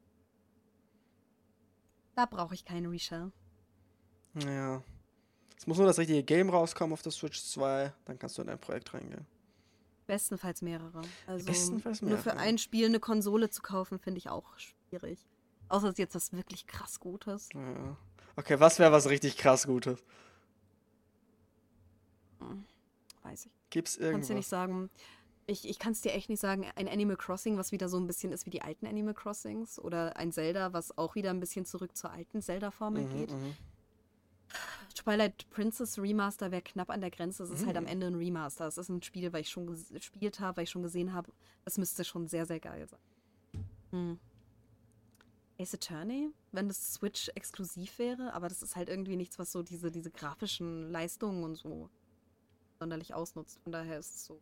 Da brauche ich keinen Reshell. Ja. Es muss nur das richtige Game rauskommen auf der Switch 2, dann kannst du in ein Projekt reingehen. Bestenfalls mehrere. Also Bestenfalls nur für mehrere. ein Spiel eine Konsole zu kaufen, finde ich auch schwierig. Außer es ist jetzt was wirklich krass Gutes. Ja. Okay, was wäre was richtig krass Gutes? Hm, weiß ich. Gibt's Kannst dir nicht irgendwas? sagen. Ich kann es dir echt nicht sagen. Ein Animal Crossing, was wieder so ein bisschen ist wie die alten Animal Crossings. Oder ein Zelda, was auch wieder ein bisschen zurück zur alten Zelda-Formel Mhm, geht. mhm. Twilight Princess Remaster wäre knapp an der Grenze. Es ist halt am Mhm. Ende ein Remaster. Es ist ein Spiel, weil ich schon gespielt habe, weil ich schon gesehen habe. Das müsste schon sehr, sehr geil sein. Hm. Ace Attorney, wenn das Switch exklusiv wäre, aber das ist halt irgendwie nichts, was so diese grafischen Leistungen und so sonderlich ausnutzt. Von daher ist es so.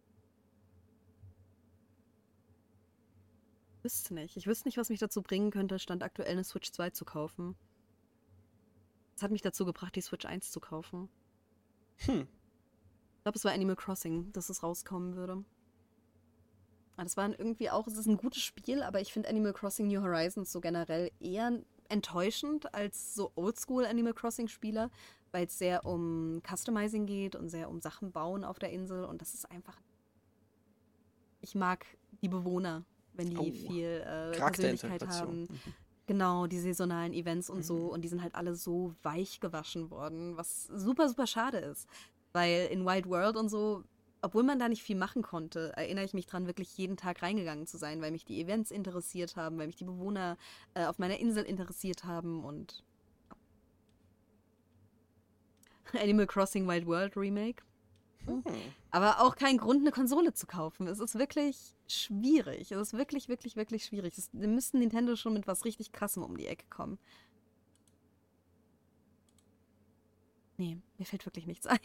Ich wüsste nicht. Ich wüsste nicht, was mich dazu bringen könnte, Stand aktuell eine Switch 2 zu kaufen. Das hat mich dazu gebracht, die Switch 1 zu kaufen. Hm. Ich glaube, es war Animal Crossing, dass es rauskommen würde. Aber das war irgendwie auch, es ist ein gutes Spiel, aber ich finde Animal Crossing New Horizons so generell eher enttäuschend als so Oldschool Animal Crossing Spieler, weil es sehr um Customizing geht und sehr um Sachen bauen auf der Insel und das ist einfach. Ich mag die Bewohner, wenn die Oh, viel Persönlichkeit Charakterintegration. haben. Genau, die saisonalen Events und so. Mhm. Und die sind halt alle so weich gewaschen worden, was super, super schade ist. Weil in Wild World und so, obwohl man da nicht viel machen konnte, erinnere ich mich dran, wirklich jeden Tag reingegangen zu sein, weil mich die Events interessiert haben, weil mich die Bewohner auf meiner Insel interessiert haben und Animal Crossing Wild World Remake. Mhm. Aber auch kein Grund, eine Konsole zu kaufen. Es ist wirklich schwierig. Es ist wirklich, wirklich, wirklich schwierig. Da müssten Nintendo schon mit was richtig Krassem um die Ecke kommen. Nee, mir fällt wirklich nichts ein.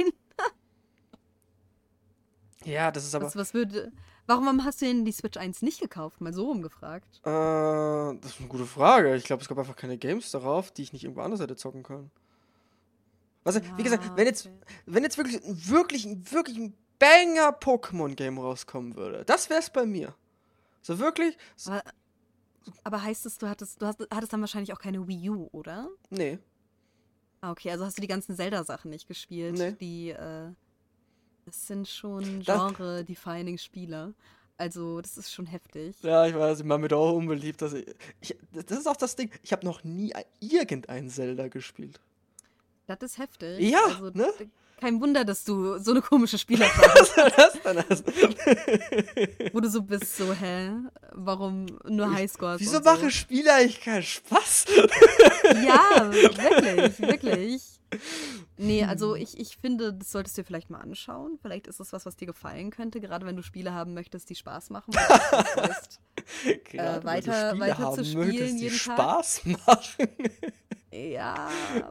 Ja, das ist aber. Warum hast du denn die Switch 1 nicht gekauft? Mal so rumgefragt. Das ist eine gute Frage. Ich glaube, es gab einfach keine Games darauf, die ich nicht irgendwo anders hätte zocken können. Also, wie gesagt, Ja, okay. wenn jetzt wirklich ein Banger-Pokémon-Game rauskommen würde, das wär's bei mir. So wirklich? Aber, aber heißt es, hattest dann wahrscheinlich auch keine Wii U, oder? Nee, Ah, okay, also hast du die ganzen Zelda-Sachen nicht gespielt, nee. das sind schon Das, Genre-defining Spieler. Also, das ist schon heftig. ja, ich weiß, ich mache mir da auch unbeliebt, das ist auch das Ding. Ich habe noch nie irgendein Zelda gespielt. Das ist heftig. Ja, Also, ne? kein Wunder, dass du so eine komische Spielerfahrung Was soll das denn? wo du so bist, so, hä? Warum nur Highscores Wieso und so? mache Spiele eigentlich keinen Spaß? Ja, wirklich, wirklich. Nee, also ich finde, das solltest du dir vielleicht mal anschauen. Vielleicht ist es was dir gefallen könnte, gerade wenn du Spiele haben möchtest, die Spaß machen, weil du dich freust, Gerade wenn du weiter Spiele zu haben spielen möchtest, die jeden Tag. Spaß machen. Ja.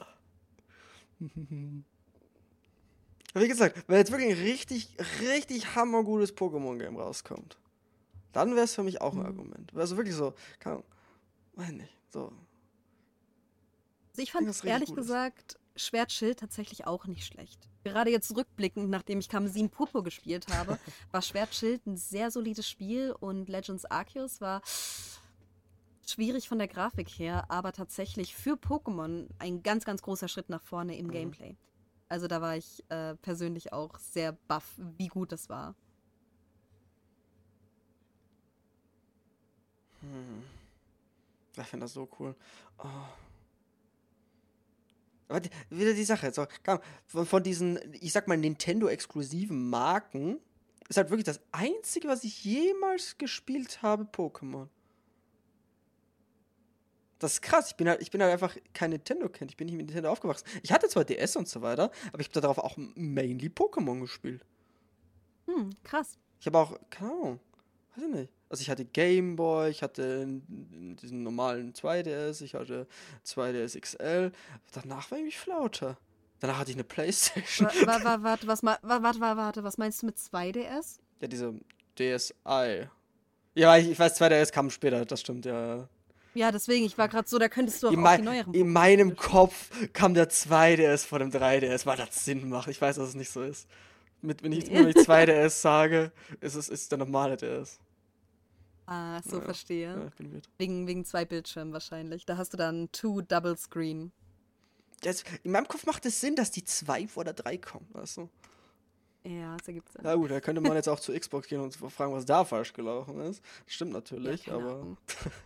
Wie gesagt, wenn jetzt wirklich ein richtig, richtig hammergutes Pokémon-Game rauskommt, dann wäre es für mich auch ein Hm. Argument. Also wirklich so, keine Ahnung, weiß nicht, so. Also ich fand Irgendwas richtig ehrlich Gutes. gesagt Schwert-Schild tatsächlich auch nicht schlecht. Gerade jetzt rückblickend, nachdem ich Kamezin Purpur gespielt habe, war Schwert-Schild ein sehr solides Spiel und Legends Arceus war schwierig von der Grafik her, aber tatsächlich für Pokémon ein ganz, ganz großer Schritt nach vorne im Gameplay. Also da war ich persönlich auch sehr baff, wie gut das war. Ich finde das so cool. Oh. Aber wieder die Sache, so, von diesen, ich sag mal, Nintendo-exklusiven Marken ist halt wirklich das Einzige, was ich jemals gespielt habe, Pokémon. Das ist krass, ich bin halt einfach kein Nintendo-Kind, ich bin nicht mit Nintendo aufgewachsen. Ich hatte zwar DS und so weiter, aber ich habe darauf auch mainly Pokémon gespielt. Krass. Ich habe auch, keine Ahnung, weiß ich nicht. Also ich hatte Game Boy, ich hatte diesen normalen 2DS, ich hatte 2DS XL. Danach war irgendwie Flaute. Danach hatte ich eine Playstation. Warte, was meinst du mit 2DS? Ja, diese DSi. Ja, ich weiß, 2DS kam später, das stimmt, ja. Ja, deswegen, ich war gerade so, da könntest du auch In, auf die neueren in Pokémon meinem spielen. Kopf kam der 2DS vor dem 3DS, weil das Sinn macht. Ich weiß, dass es nicht so ist. Wenn ich 2DS sage, ist der normale DS. Ah, so Ja, verstehe. ich bin mit. Wegen 2 Bildschirmen wahrscheinlich. Da hast du dann Double Screen. In meinem Kopf macht es Sinn, dass die 2 vor der 3 kommen, weißt du? Ja, das ergibt Sinn. Na gut, da könnte man jetzt auch zu Xbox gehen und fragen, was da falsch gelaufen ist. Das stimmt Ja, natürlich, keine aber. Ahnung.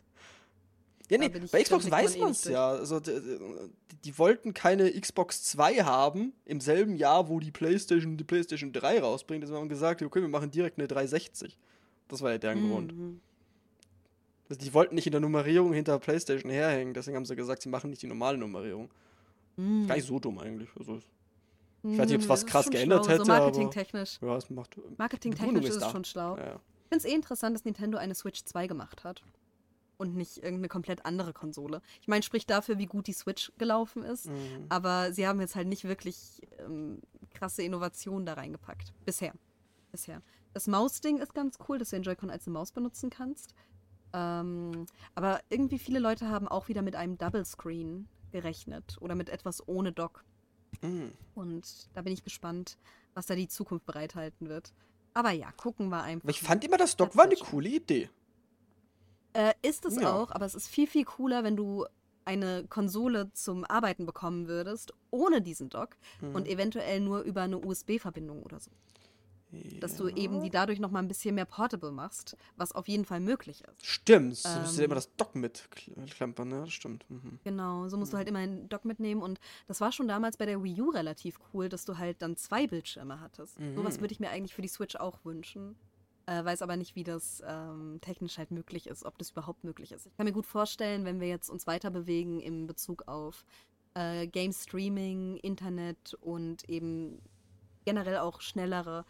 Ja, Da nee, bin ich, bei da Xbox blickt man weiß eh man nicht es durch. ja. Also, die wollten keine Xbox 2 haben im selben Jahr, wo die PlayStation 3 rausbringt. Deswegen haben wir gesagt, okay, wir machen direkt eine 360. Das war ja deren Grund. Mhm. Also, die wollten nicht in der Nummerierung hinter PlayStation herhängen. Deswegen haben sie gesagt, sie machen nicht die normale Nummerierung. Ist gar nicht so dumm eigentlich. Also, ich weiß nicht, ob es was Das ist krass schon geändert schlau, so hätte, aber. marketingtechnisch. Ja, es macht. Die Marketingtechnisch Begründung ist es da. schon schlau. Ja, ja. Ich finde es interessant, dass Nintendo eine Switch 2 gemacht hat. Und nicht irgendeine komplett andere Konsole. Ich meine, spricht dafür, wie gut die Switch gelaufen ist. Aber sie haben jetzt halt nicht wirklich krasse Innovationen da reingepackt. Bisher. Das Mausding ist ganz cool, dass du den Joy-Con als eine Maus benutzen kannst. Aber irgendwie viele Leute haben auch wieder mit einem Double Screen gerechnet. Oder mit etwas ohne Dock. Und da bin ich gespannt, was da die Zukunft bereithalten wird. Aber ja, gucken wir einfach. Aber ich fand immer, das Dock Das war wird eine coole Idee. Ist es Ja. auch, aber es ist viel, viel cooler, wenn du eine Konsole zum Arbeiten bekommen würdest, ohne diesen Dock und eventuell nur über eine USB-Verbindung oder so. Dass du eben die dadurch noch mal ein bisschen mehr portable machst, was auf jeden Fall möglich ist. Stimmt, du musst ja immer das Dock mitklempern, ne? Das stimmt. Genau, so musst du halt immer einen Dock mitnehmen und das war schon damals bei der Wii U relativ cool, dass du halt dann 2 Bildschirme hattest. Sowas würde ich mir eigentlich für die Switch auch wünschen. Weiß aber nicht, wie das technisch halt möglich ist, ob das überhaupt möglich ist. Ich kann mir gut vorstellen, wenn wir jetzt uns weiter bewegen in Bezug auf Game Streaming, Internet und eben generell auch schnellere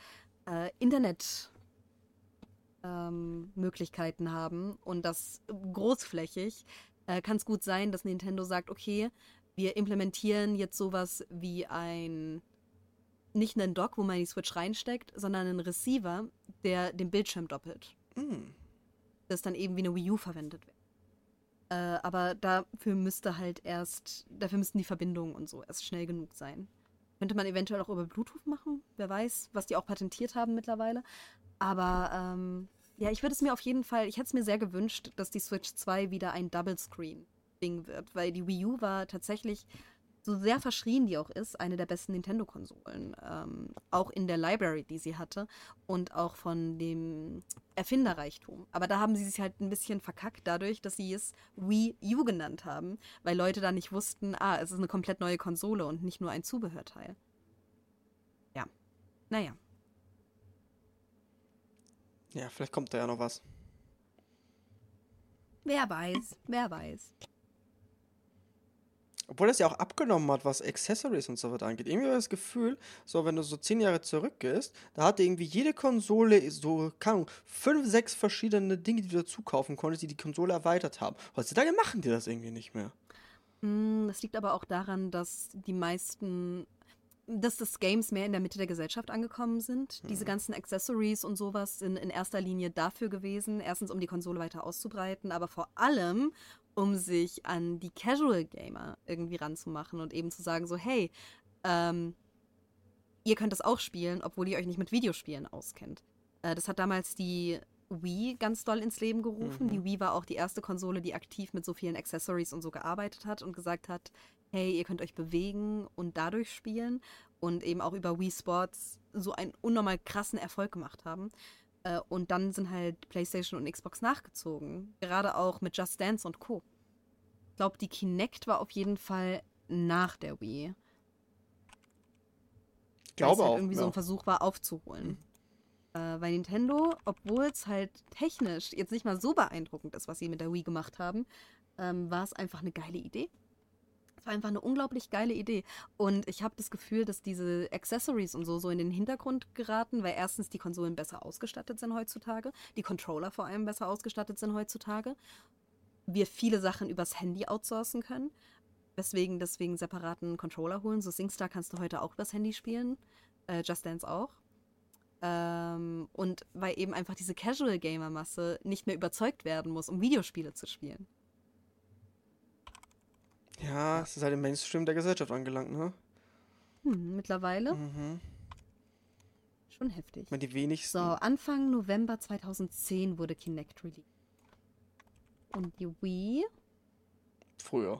Internet-Möglichkeiten haben und das großflächig, kann es gut sein, dass Nintendo sagt, okay, wir implementieren jetzt sowas wie nicht einen Dock, wo man die Switch reinsteckt, sondern einen Receiver, der den Bildschirm doppelt. Das dann eben wie eine Wii U verwendet wird. Aber dafür müssten die Verbindungen und so erst schnell genug sein. Könnte man eventuell auch über Bluetooth machen, wer weiß, was die auch patentiert haben mittlerweile. Aber ja, ich hätte es mir sehr gewünscht, dass die Switch 2 wieder ein Double-Screen-Ding wird, weil die Wii U war tatsächlich so sehr verschrien die auch ist, eine der besten Nintendo-Konsolen. Auch in der Library, die sie hatte und auch von dem Erfinderreichtum. Aber da haben sie sich halt ein bisschen verkackt dadurch, dass sie es Wii U genannt haben, weil Leute da nicht wussten, es ist eine komplett neue Konsole und nicht nur ein Zubehörteil. Ja, naja. Ja, vielleicht kommt da ja noch was. Wer weiß, wer weiß. Obwohl das ja auch abgenommen hat, was Accessories und so was angeht. Irgendwie habe ich das Gefühl, so wenn du so 10 Jahre zurückgehst, da hatte irgendwie jede Konsole so, keine Ahnung, 5, 6 verschiedene Dinge, die du dazu kaufen konntest, die die Konsole erweitert haben. Heutzutage machen die das irgendwie nicht mehr. Das liegt aber auch daran, dass das Games mehr in der Mitte der Gesellschaft angekommen sind. Diese ganzen Accessories und sowas sind in erster Linie dafür gewesen, erstens um die Konsole weiter auszubreiten, aber vor allem um sich an die Casual Gamer irgendwie ranzumachen und eben zu sagen so, hey, ihr könnt das auch spielen, obwohl ihr euch nicht mit Videospielen auskennt. Das hat damals die Wii ganz doll ins Leben gerufen. Die Wii war auch die erste Konsole, die aktiv mit so vielen Accessories und so gearbeitet hat und gesagt hat, hey, ihr könnt euch bewegen und dadurch spielen und eben auch über Wii Sports so einen unnormal krassen Erfolg gemacht haben. Und dann sind halt PlayStation und Xbox nachgezogen. Gerade auch mit Just Dance und Co. Ich glaube, die Kinect war auf jeden Fall nach der Wii. Ich glaube weil es halt auch. irgendwie so ein Versuch war, aufzuholen. Weil Nintendo, obwohl es halt technisch jetzt nicht mal so beeindruckend ist, was sie mit der Wii gemacht haben, war es einfach eine geile Idee. Es war einfach eine unglaublich geile Idee. Und ich habe das Gefühl, dass diese Accessories und so in den Hintergrund geraten, weil erstens die Konsolen besser ausgestattet sind heutzutage, die Controller vor allem besser ausgestattet sind heutzutage, wir viele Sachen übers Handy outsourcen können, deswegen separaten Controller holen. So SingStar kannst du heute auch übers Handy spielen, Just Dance auch. Und weil eben einfach diese Casual-Gamer-Masse nicht mehr überzeugt werden muss, um Videospiele zu spielen. Ja, es ist halt im Mainstream der Gesellschaft angelangt, ne? Mittlerweile schon heftig. Ich meine, die wenigsten. So, Anfang November 2010 wurde Kinect released. Und die Wii Früher.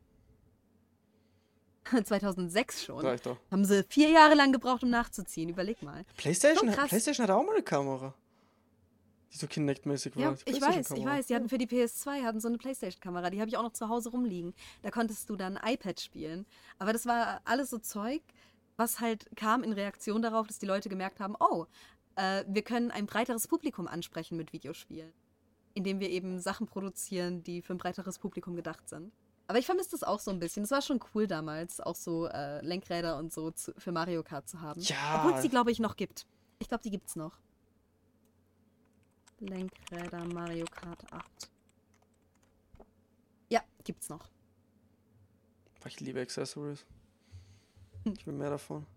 2006 schon. Sag ich doch. Haben sie 4 Jahre lang gebraucht, um nachzuziehen. Überleg mal. PlayStation, Schon krass. PlayStation hatte auch mal eine Kamera. Die so Kinect-mäßig war. Ja, Die ich PlayStation-Kamera. weiß. Die hatten für die PS2 hatten so eine PlayStation-Kamera. Die habe ich auch noch zu Hause rumliegen. Da konntest du dann iPad spielen. Aber das war alles so Zeug, was halt kam in Reaktion darauf, dass die Leute gemerkt haben, wir können ein breiteres Publikum ansprechen mit Videospielen. Indem wir eben Sachen produzieren, die für ein breiteres Publikum gedacht sind. Aber ich vermisse das auch so ein bisschen. Es war schon cool damals, auch so Lenkräder und so für Mario Kart zu haben. Ja. Obwohl es die, glaube ich, noch gibt. Ich glaube, die gibt's noch. Lenkräder Mario Kart 8. Ja, gibt's noch. Ich liebe Accessories. Ich will mehr davon.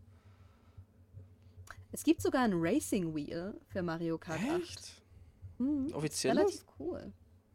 Es gibt sogar ein Racing Wheel für Mario Kart 8. Echt? Offiziell? Relativ cool.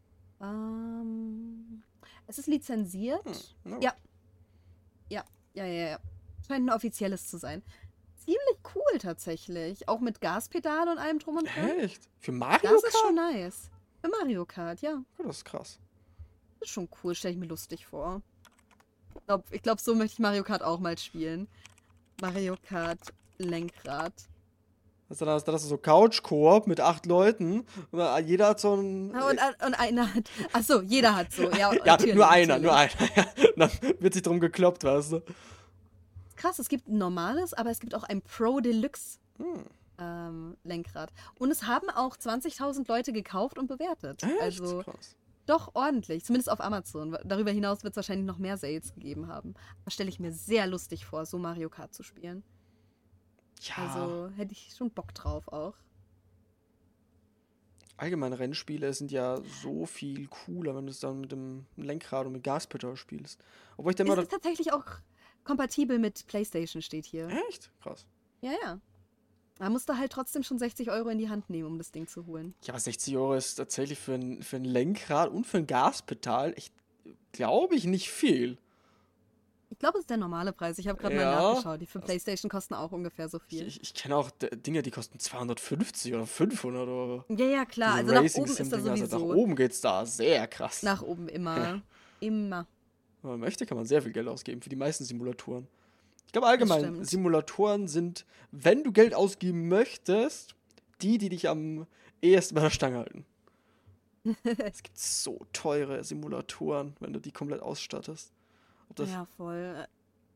Es ist lizenziert. No. Ja. Scheint ein offizielles zu sein. Ziemlich cool tatsächlich. Auch mit Gaspedal und allem drum und dran. Echt? Für Mario Das Kart? ist schon nice. Für Mario Kart, ja. Oh, das ist krass. Das ist schon cool, stelle ich mir lustig vor. Ich glaube, so möchte ich Mario Kart auch mal spielen. Mario Kart Lenkrad. Also dann hast du so Couch-Koop mit 8 Leuten und jeder hat so ein... Und einer hat. Achso, jeder hat so. Ja, Ja, natürlich, nur einer. natürlich. Dann wird sich drum gekloppt, weißt du. Krass, es gibt ein normales, aber es gibt auch ein Pro Deluxe Lenkrad. Und es haben auch 20.000 Leute gekauft und bewertet. Echt? Also Krass. doch ordentlich, zumindest auf Amazon. Darüber hinaus wird es wahrscheinlich noch mehr Sales gegeben haben. Das stelle ich mir sehr lustig vor, so Mario Kart zu spielen. Ja, Also hätte ich schon Bock drauf auch. allgemeine Rennspiele sind ja so viel cooler, wenn du es dann mit dem Lenkrad und mit Gaspedal spielst. Obwohl ich dann Es mal... ist tatsächlich auch kompatibel mit PlayStation, steht hier. Echt? Krass. Ja. Man muss da halt trotzdem schon 60 Euro in die Hand nehmen, um das Ding zu holen. Ja, aber 60 Euro ist tatsächlich für ein Lenkrad und für ein Gaspedal echt, glaube ich, nicht viel. Ich glaube, es ist der normale Preis. Ich habe gerade mal Ja. nachgeschaut. Die für PlayStation kosten auch ungefähr so viel. Ich kenne auch Dinge, die kosten 250 oder 500 Euro. Ja, klar. Diese Also nach oben ist da Racing-Sim-Dinger, sowieso. also nach oben geht's da sehr krass. Nach oben immer. Ja. Immer. Wenn man möchte, kann man sehr viel Geld ausgeben für die meisten Simulatoren. Ich glaube allgemein, stimmt. Simulatoren sind, wenn du Geld ausgeben möchtest, die dich am ehesten bei der Stange halten. Es gibt so teure Simulatoren, wenn du die komplett ausstattest. Ob das, Ja, voll.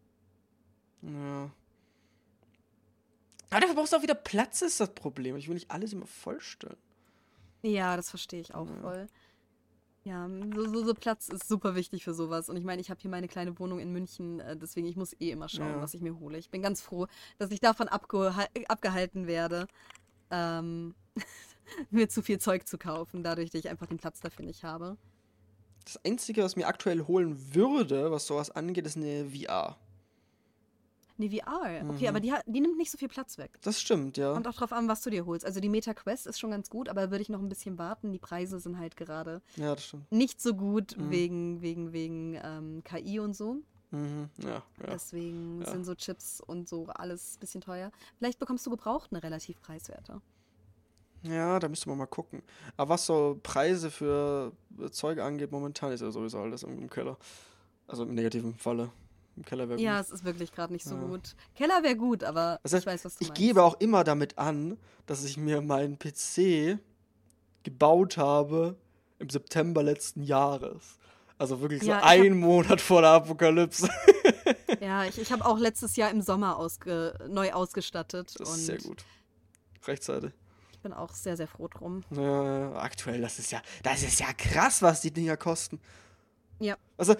ja. Aber dafür brauchst du auch wieder Platz, ist das Problem. Ich will nicht alles immer vollstellen. Ja, das verstehe ich auch Ja. voll. Ja, so Platz ist super wichtig für sowas. Und ich meine, ich habe hier meine kleine Wohnung in München, deswegen ich muss eh immer schauen, Ja. was ich mir hole. Ich bin ganz froh, dass ich davon abgehalten werde, ähm, mir zu viel Zeug zu kaufen, dadurch, dass ich einfach den Platz dafür nicht habe. Das Einzige, was mir aktuell holen würde, was sowas angeht, ist eine VR. Nee, VR. Okay, Mhm. aber die nimmt nicht so viel Platz weg. Das stimmt, ja. Kommt auch drauf an, was du dir holst. Also die Meta Quest ist schon ganz gut, aber da würde ich noch ein bisschen warten. Die Preise sind halt gerade Ja, das stimmt. nicht so gut Mhm. wegen KI und so. Mhm. Ja. Deswegen Ja. sind so Chips und so alles ein bisschen teuer. Vielleicht bekommst du gebraucht eine relativ preiswerte. Ja, da müsste man mal gucken. Aber was so Preise für Zeug angeht, momentan ist ja sowieso alles im Keller. Also im negativen Falle. Im Keller wäre Ja, gut. es ist wirklich gerade nicht so Ja. gut. Keller wäre gut, aber Also, ich weiß, was du ich meinst. gebe auch immer damit an, dass ich mir meinen PC gebaut habe im September letzten Jahres. Also wirklich so Ja, einen Monat vor der Apokalypse. Ja, ich habe auch letztes Jahr im Sommer neu ausgestattet Das und ist sehr gut. Rechtzeitig. ich bin auch sehr, sehr froh drum. Ja, aktuell, das ist ja krass, was die Dinger kosten. Ja, Also,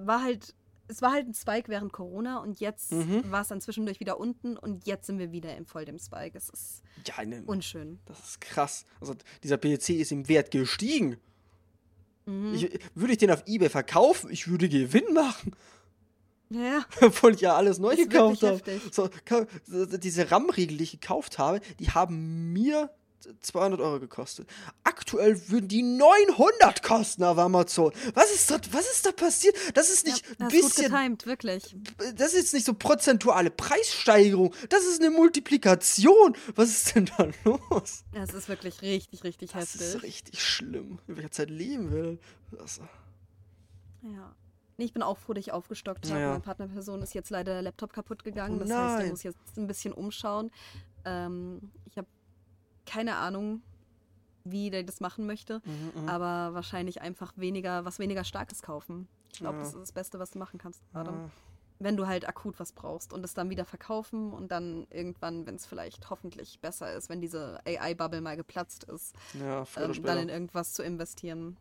es war halt ein Spike während Corona und jetzt Mhm. war es dann zwischendurch wieder unten und jetzt sind wir wieder im voll dem Spike. Es ist ja, ne, unschön. das ist krass. Also, dieser PC ist im Wert gestiegen. Mhm. Würde ich den auf eBay verkaufen, ich würde Gewinn machen, Ja, obwohl ich ja alles neu ist gekauft wirklich habe. heftig. So, diese RAM-Riegel, die ich gekauft habe, die haben mir 200 Euro gekostet. Aktuell würden die 900 kosten auf Amazon. Was ist da passiert? Das ist Ja, nicht ein das ist gut bisschen, getimt, wirklich. das ist jetzt nicht so prozentuale Preissteigerung. Das ist eine Multiplikation. Was ist denn da los? Ja, es ist wirklich richtig, richtig Das heftig. ist richtig schlimm. In welcher Zeit leben wir? Also, Ja. Nee, ich bin auch froh, dass ich aufgestockt habe. Ja. Meine Partnerperson ist jetzt leider der Laptop kaputt gegangen. Oh Das heißt, der nein. muss jetzt ein bisschen umschauen. Ich habe keine Ahnung, wie der das machen möchte. Aber wahrscheinlich einfach was weniger Starkes kaufen. Ich glaube, Ja. das ist das Beste, was du machen kannst gerade. Ja. Wenn du halt akut was brauchst und es dann wieder verkaufen und dann irgendwann, wenn es vielleicht hoffentlich besser ist, wenn diese AI-Bubble mal geplatzt ist, Ja, früher oder dann später. in irgendwas zu investieren.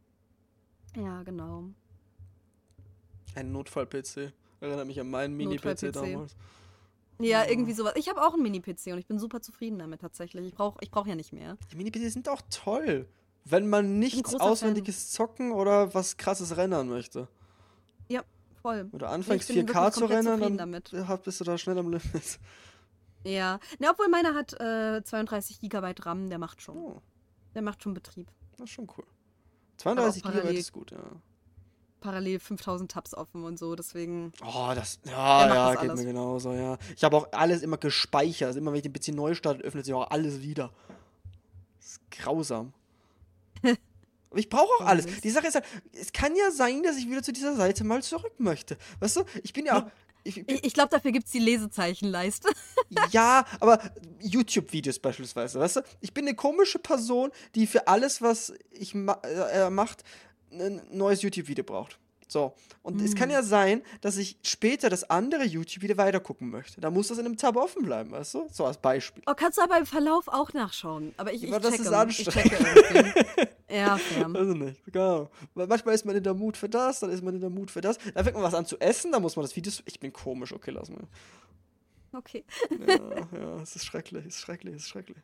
Ja, genau. Ein Notfall-PC. Erinnert mich an meinen Mini-PC Notfall-PC. damals. Ja, irgendwie sowas. Ich habe auch einen Mini-PC und ich bin super zufrieden damit tatsächlich. Ich brauch ja nicht mehr. Die Mini-PCs sind auch toll. Wenn man nichts großer Auswendiges zocken oder was krasses rendern möchte. Ja, voll. Wenn du Ich anfängst bin 4K wirklich zu komplett rendern, zufrieden dann damit. bist du da schnell am Limit. Ja. Ne, obwohl meiner hat 32 Gigabyte RAM, der macht schon. Oh, Der macht schon Betrieb. das ist schon cool. 32 parallel- GB ist gut, ja. Parallel 5000 Tabs offen und so, deswegen. Oh, Der macht ja, das geht alles. mir genauso, ja. Ich habe auch alles immer gespeichert. Also immer wenn ich den PC neu starte, öffnet sich auch alles wieder. Das ist grausam. Aber ich brauche auch alles. Mist. Die Sache ist halt, es kann ja sein, dass ich wieder zu dieser Seite mal zurück möchte. Weißt du, ich bin ja auch. Ich glaube, dafür gibt es die Lesezeichenleiste. Ja, aber YouTube-Videos beispielsweise, weißt du? Ich bin eine komische Person, die für alles, was ich macht, ein neues YouTube-Video braucht. So. Und es kann ja sein, dass ich später das andere YouTube-Video weitergucken möchte. Da muss das in einem Tab offen bleiben, weißt du? So als Beispiel. Oh, kannst du aber im Verlauf auch nachschauen. Aber ich Aber das checke. ist Ich anstrengend. checke irgendwie. Ja, fair. Also nicht, genau. Weil manchmal ist man in der Mut für das, dann ist man in der Mut für das. Dann fängt man was an zu essen, dann muss man das Video. Ich bin komisch, okay, lass mal. Okay. Ja, es ist schrecklich, es ist schrecklich, es ist schrecklich.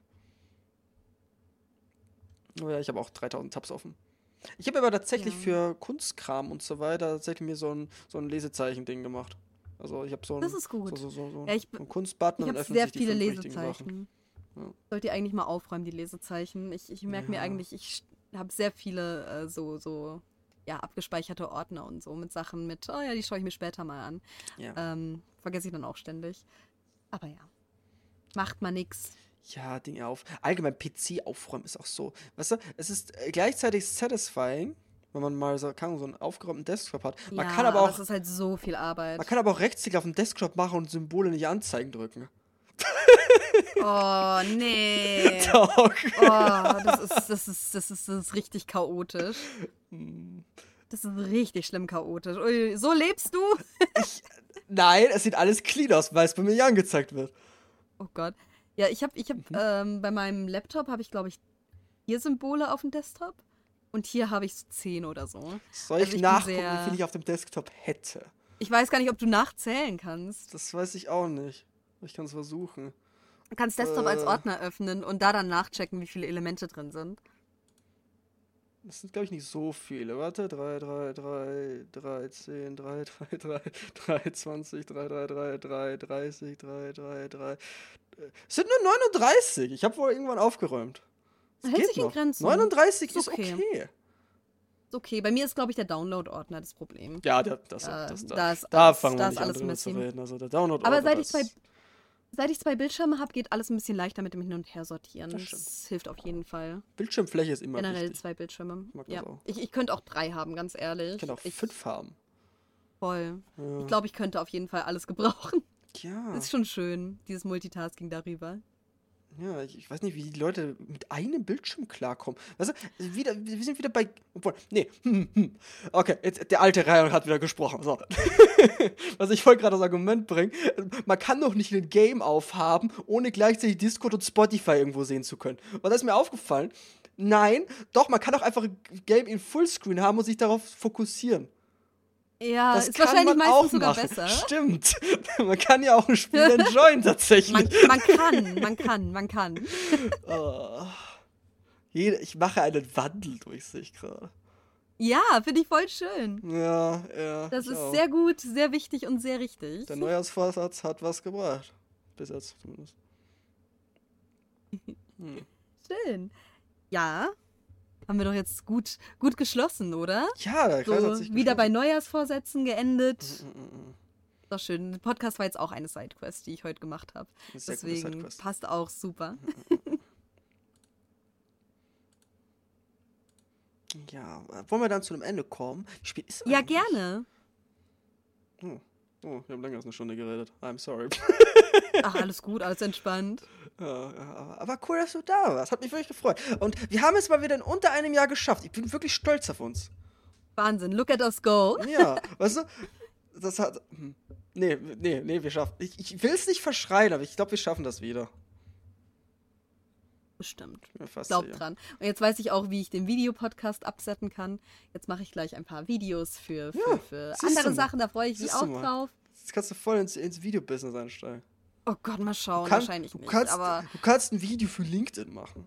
Oh ja, ich habe auch 3000 Tabs offen. Ich habe aber tatsächlich Ja. für Kunstkram und so weiter tatsächlich mir so ein Lesezeichen-Ding gemacht. Also ich habe so ein, Das ist gut. so Ja, ein Kunstbutton Ich und habe öffnen sehr sich die viele 5 richtigen Sachen. Lesezeichen. Ja. Sollte ihr eigentlich mal aufräumen, die Lesezeichen. Ich merke mir Ja. eigentlich, ich habe sehr viele abgespeicherte Ordner und so mit Sachen mit, oh ja, die schaue ich mir später mal an. Ja. Vergesse ich dann auch ständig. Aber ja, macht mal nix. Ja, Dinge auf. Allgemein PC aufräumen ist auch so. Weißt du, es ist gleichzeitig satisfying, wenn man mal so einen aufgeräumten Desktop hat. Man Ja, kann aber es auch, ist halt so viel Arbeit. man kann aber auch Rechtsklick auf dem Desktop machen und Symbole nicht anzeigen drücken. Oh, nee. Doch. Oh, das ist richtig chaotisch. Das ist richtig schlimm chaotisch. Ui, so lebst du? Nein, es sieht alles clean aus, weil es bei mir nicht angezeigt wird. Oh Gott. Ja, ich hab bei meinem Laptop habe ich, glaube ich, 4 Symbole auf dem Desktop. Und hier habe ich so 10 oder so. Soll Also ich ich bin nachgucken, sehr- wie viel ich auf dem Desktop hätte? Ich weiß gar nicht, ob du nachzählen kannst. Das weiß ich auch nicht. Ich kann es versuchen. Du kannst Desktop als Äh. Ordner öffnen und da dann nachchecken, wie viele Elemente drin sind. Das sind, glaube ich, nicht so viele. Warte, 3, 3, 3, 3, 10, 3, 3, 3, 3, 20, 3, 3, 3, 3, 30, 3, 3, 3. Es sind nur 39. Ich habe wohl irgendwann aufgeräumt. Es Hält geht sich in noch. Grenzen. 39 Ist ist okay. okay. Ist okay. Bei mir ist, glaube ich, der Download-Ordner das Problem. Ja, da da ist fangen wir alles nicht an drüber zu messy. reden. Also der Download Aber seit ich 2 Bildschirme habe, geht alles ein bisschen leichter mit dem Hin- und Hersortieren. Das stimmt. Das hilft auf jeden Fall. Bildschirmfläche ist immer Generell wichtig. 2 Bildschirme. mag das Ja. auch. Ich könnte auch 3 haben, ganz ehrlich. Ich kann auch 5 haben. Voll. Ja. Ich glaube, ich könnte auf jeden Fall alles gebrauchen. Ja, Ist schon schön, dieses Multitasking darüber. ja, ich weiß nicht, wie die Leute mit einem Bildschirm klarkommen. Weißt du, wir sind wieder bei. Obwohl, nee. Okay, jetzt, der alte Reihe hat wieder gesprochen. So. Was ich wollte gerade das Argument bringen, man kann doch nicht ein Game aufhaben, ohne gleichzeitig Discord und Spotify irgendwo sehen zu können. Und das ist mir aufgefallen. Nein, doch, man kann auch einfach ein Game in Fullscreen haben und sich darauf fokussieren. Ja, Das ist kann wahrscheinlich man auch meistens sogar machen. besser. Stimmt. Man kann ja auch ein Spiel enjoyen tatsächlich. Man kann. Oh. Ich mache einen Wandel durch, sehe ich gerade. Ja, finde ich voll schön. Ja. Das ich ist auch. sehr gut, sehr wichtig und sehr richtig. Der Neujahrsvorsatz hat was gebracht. Bis jetzt zumindest. Schön. Ja, haben wir doch jetzt gut geschlossen, oder? Ja, der Kreis hat So, sich wieder bei geschlossen. Neujahrsvorsätzen geendet. Doch schön. Der Podcast war jetzt auch eine Sidequest, die ich heute gemacht habe. Eine sehr gute Deswegen Sidequest. passt auch super. Ja, wollen wir dann zu einem Ende kommen? Wie spät ist Ja, eigentlich? gerne. Oh, wir haben länger als eine Stunde geredet. I'm sorry. Ach, alles gut, alles entspannt. Ja, aber cool, dass du da warst. Hat mich wirklich gefreut. Und wir haben es mal wieder in unter einem Jahr geschafft. Ich bin wirklich stolz auf uns. Wahnsinn, look at us go. Ja, weißt du, das hat. Nee, wir schaffen. Ich will es nicht verschreien, aber ich glaube, wir schaffen das wieder. Bestimmt. Bin mir fast Glaub sicher. dran. Und jetzt weiß ich auch, wie ich den Videopodcast absetzen kann. Jetzt mache ich gleich ein paar Videos für siehst du andere mal. Sachen. Da freue ich mich Siehst auch du mal. drauf. Jetzt kannst du voll ins Videobusiness einsteigen. Oh Gott, mal schauen. Du kannst- Wahrscheinlich du nicht. kannst, Aber Du kannst ein Video für LinkedIn machen.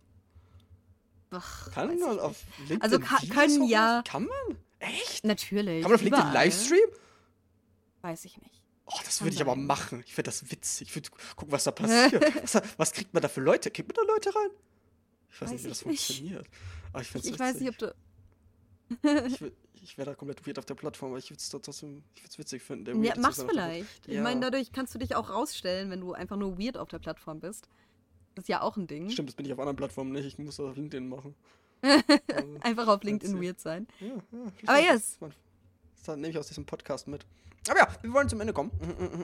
ach, Kann weiß man ich auf nicht. LinkedIn Also Videos können hochladen? ja. Kann man? Echt? Natürlich. Kann man auf LinkedIn überall. Livestream? Weiß ich nicht. Oh, das Kann würde ich aber sein. machen. Ich finde das witzig. Ich würde gucken, was da passiert. Was kriegt man da für Leute? Kriegt man da Leute rein? Ich weiß nicht, wie Weiß das ich nicht. funktioniert. Aber ich finde Ich es weiß nicht, ob du. Ich wäre da komplett weird auf der Plattform, aber ich würde es trotzdem witzig finden. Der Ja, Weird mach's ist einfach- vielleicht. Ich Ja. meine, dadurch kannst du dich auch rausstellen, wenn du einfach nur weird auf der Plattform bist. Das ist ja auch ein Ding. Stimmt, das bin ich auf anderen Plattformen nicht. Ich muss das auf LinkedIn machen. Einfach auf LinkedIn Witzig. weird sein. Ja, Aber yes. Das nehme ich aus diesem Podcast mit. Aber ja, wir wollen zum Ende kommen.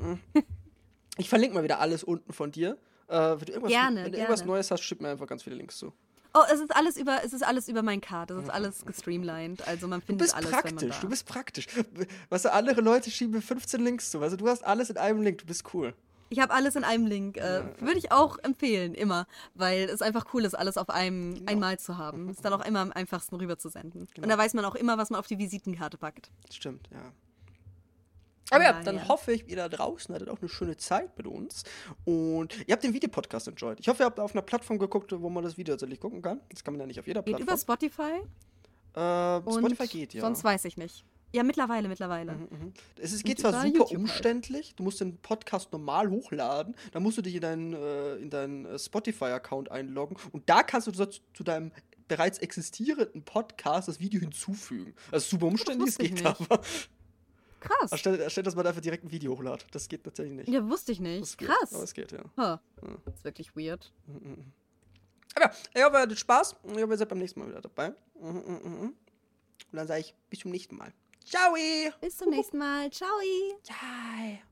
Ich verlinke mal wieder alles unten von dir. Wenn du Gerne, irgendwas gerne. Neues hast, schick mir einfach ganz viele Links zu. Oh, es ist alles über mein Card. Es ist alles gestreamlined. Also man Du findet bist alles, praktisch, wenn man da. du bist praktisch. Weißt du, andere Leute schieben mir 15 Links zu. Also du hast alles in einem Link, du bist cool. Ich habe alles in einem Link. Würde ich auch empfehlen, immer. Weil es einfach cool ist, alles auf einem einmal zu haben. Ist dann auch immer am einfachsten rüber zu senden. Genau. Und da weiß man auch immer, was man auf die Visitenkarte packt. Stimmt, ja. Aber ja, dann daher. hoffe ich, ihr da draußen hattet auch eine schöne Zeit mit uns. Und ihr habt den Videopodcast enjoyed. Ich hoffe, ihr habt auf einer Plattform geguckt, wo man das Video tatsächlich gucken kann. Das kann man ja nicht auf jeder Geht über Plattform. Spotify. Und Spotify geht, ja. Sonst weiß ich nicht. Ja, mittlerweile. Es geht Und zwar über super YouTube halt. umständlich, du musst den Podcast normal hochladen, dann musst du dich in deinen Spotify-Account einloggen und da kannst du zu deinem bereits existierenden Podcast das Video hinzufügen. Also super umständlich, es wusste ich geht nicht. aber. Krass. Anstatt dass man einfach direkt ein Video hochladet. Das geht natürlich nicht. Ja, wusste ich Das nicht. geht, Krass. Aber es geht, ja. Huh. Das ist wirklich weird. Aber ja, ich hoffe, ihr hattet Spaß. Ich hoffe, ihr seid beim nächsten Mal wieder dabei. Und dann sage ich bis zum nächsten Mal. Ciao! Bis zum nächsten Mal. Ciao! Ciao!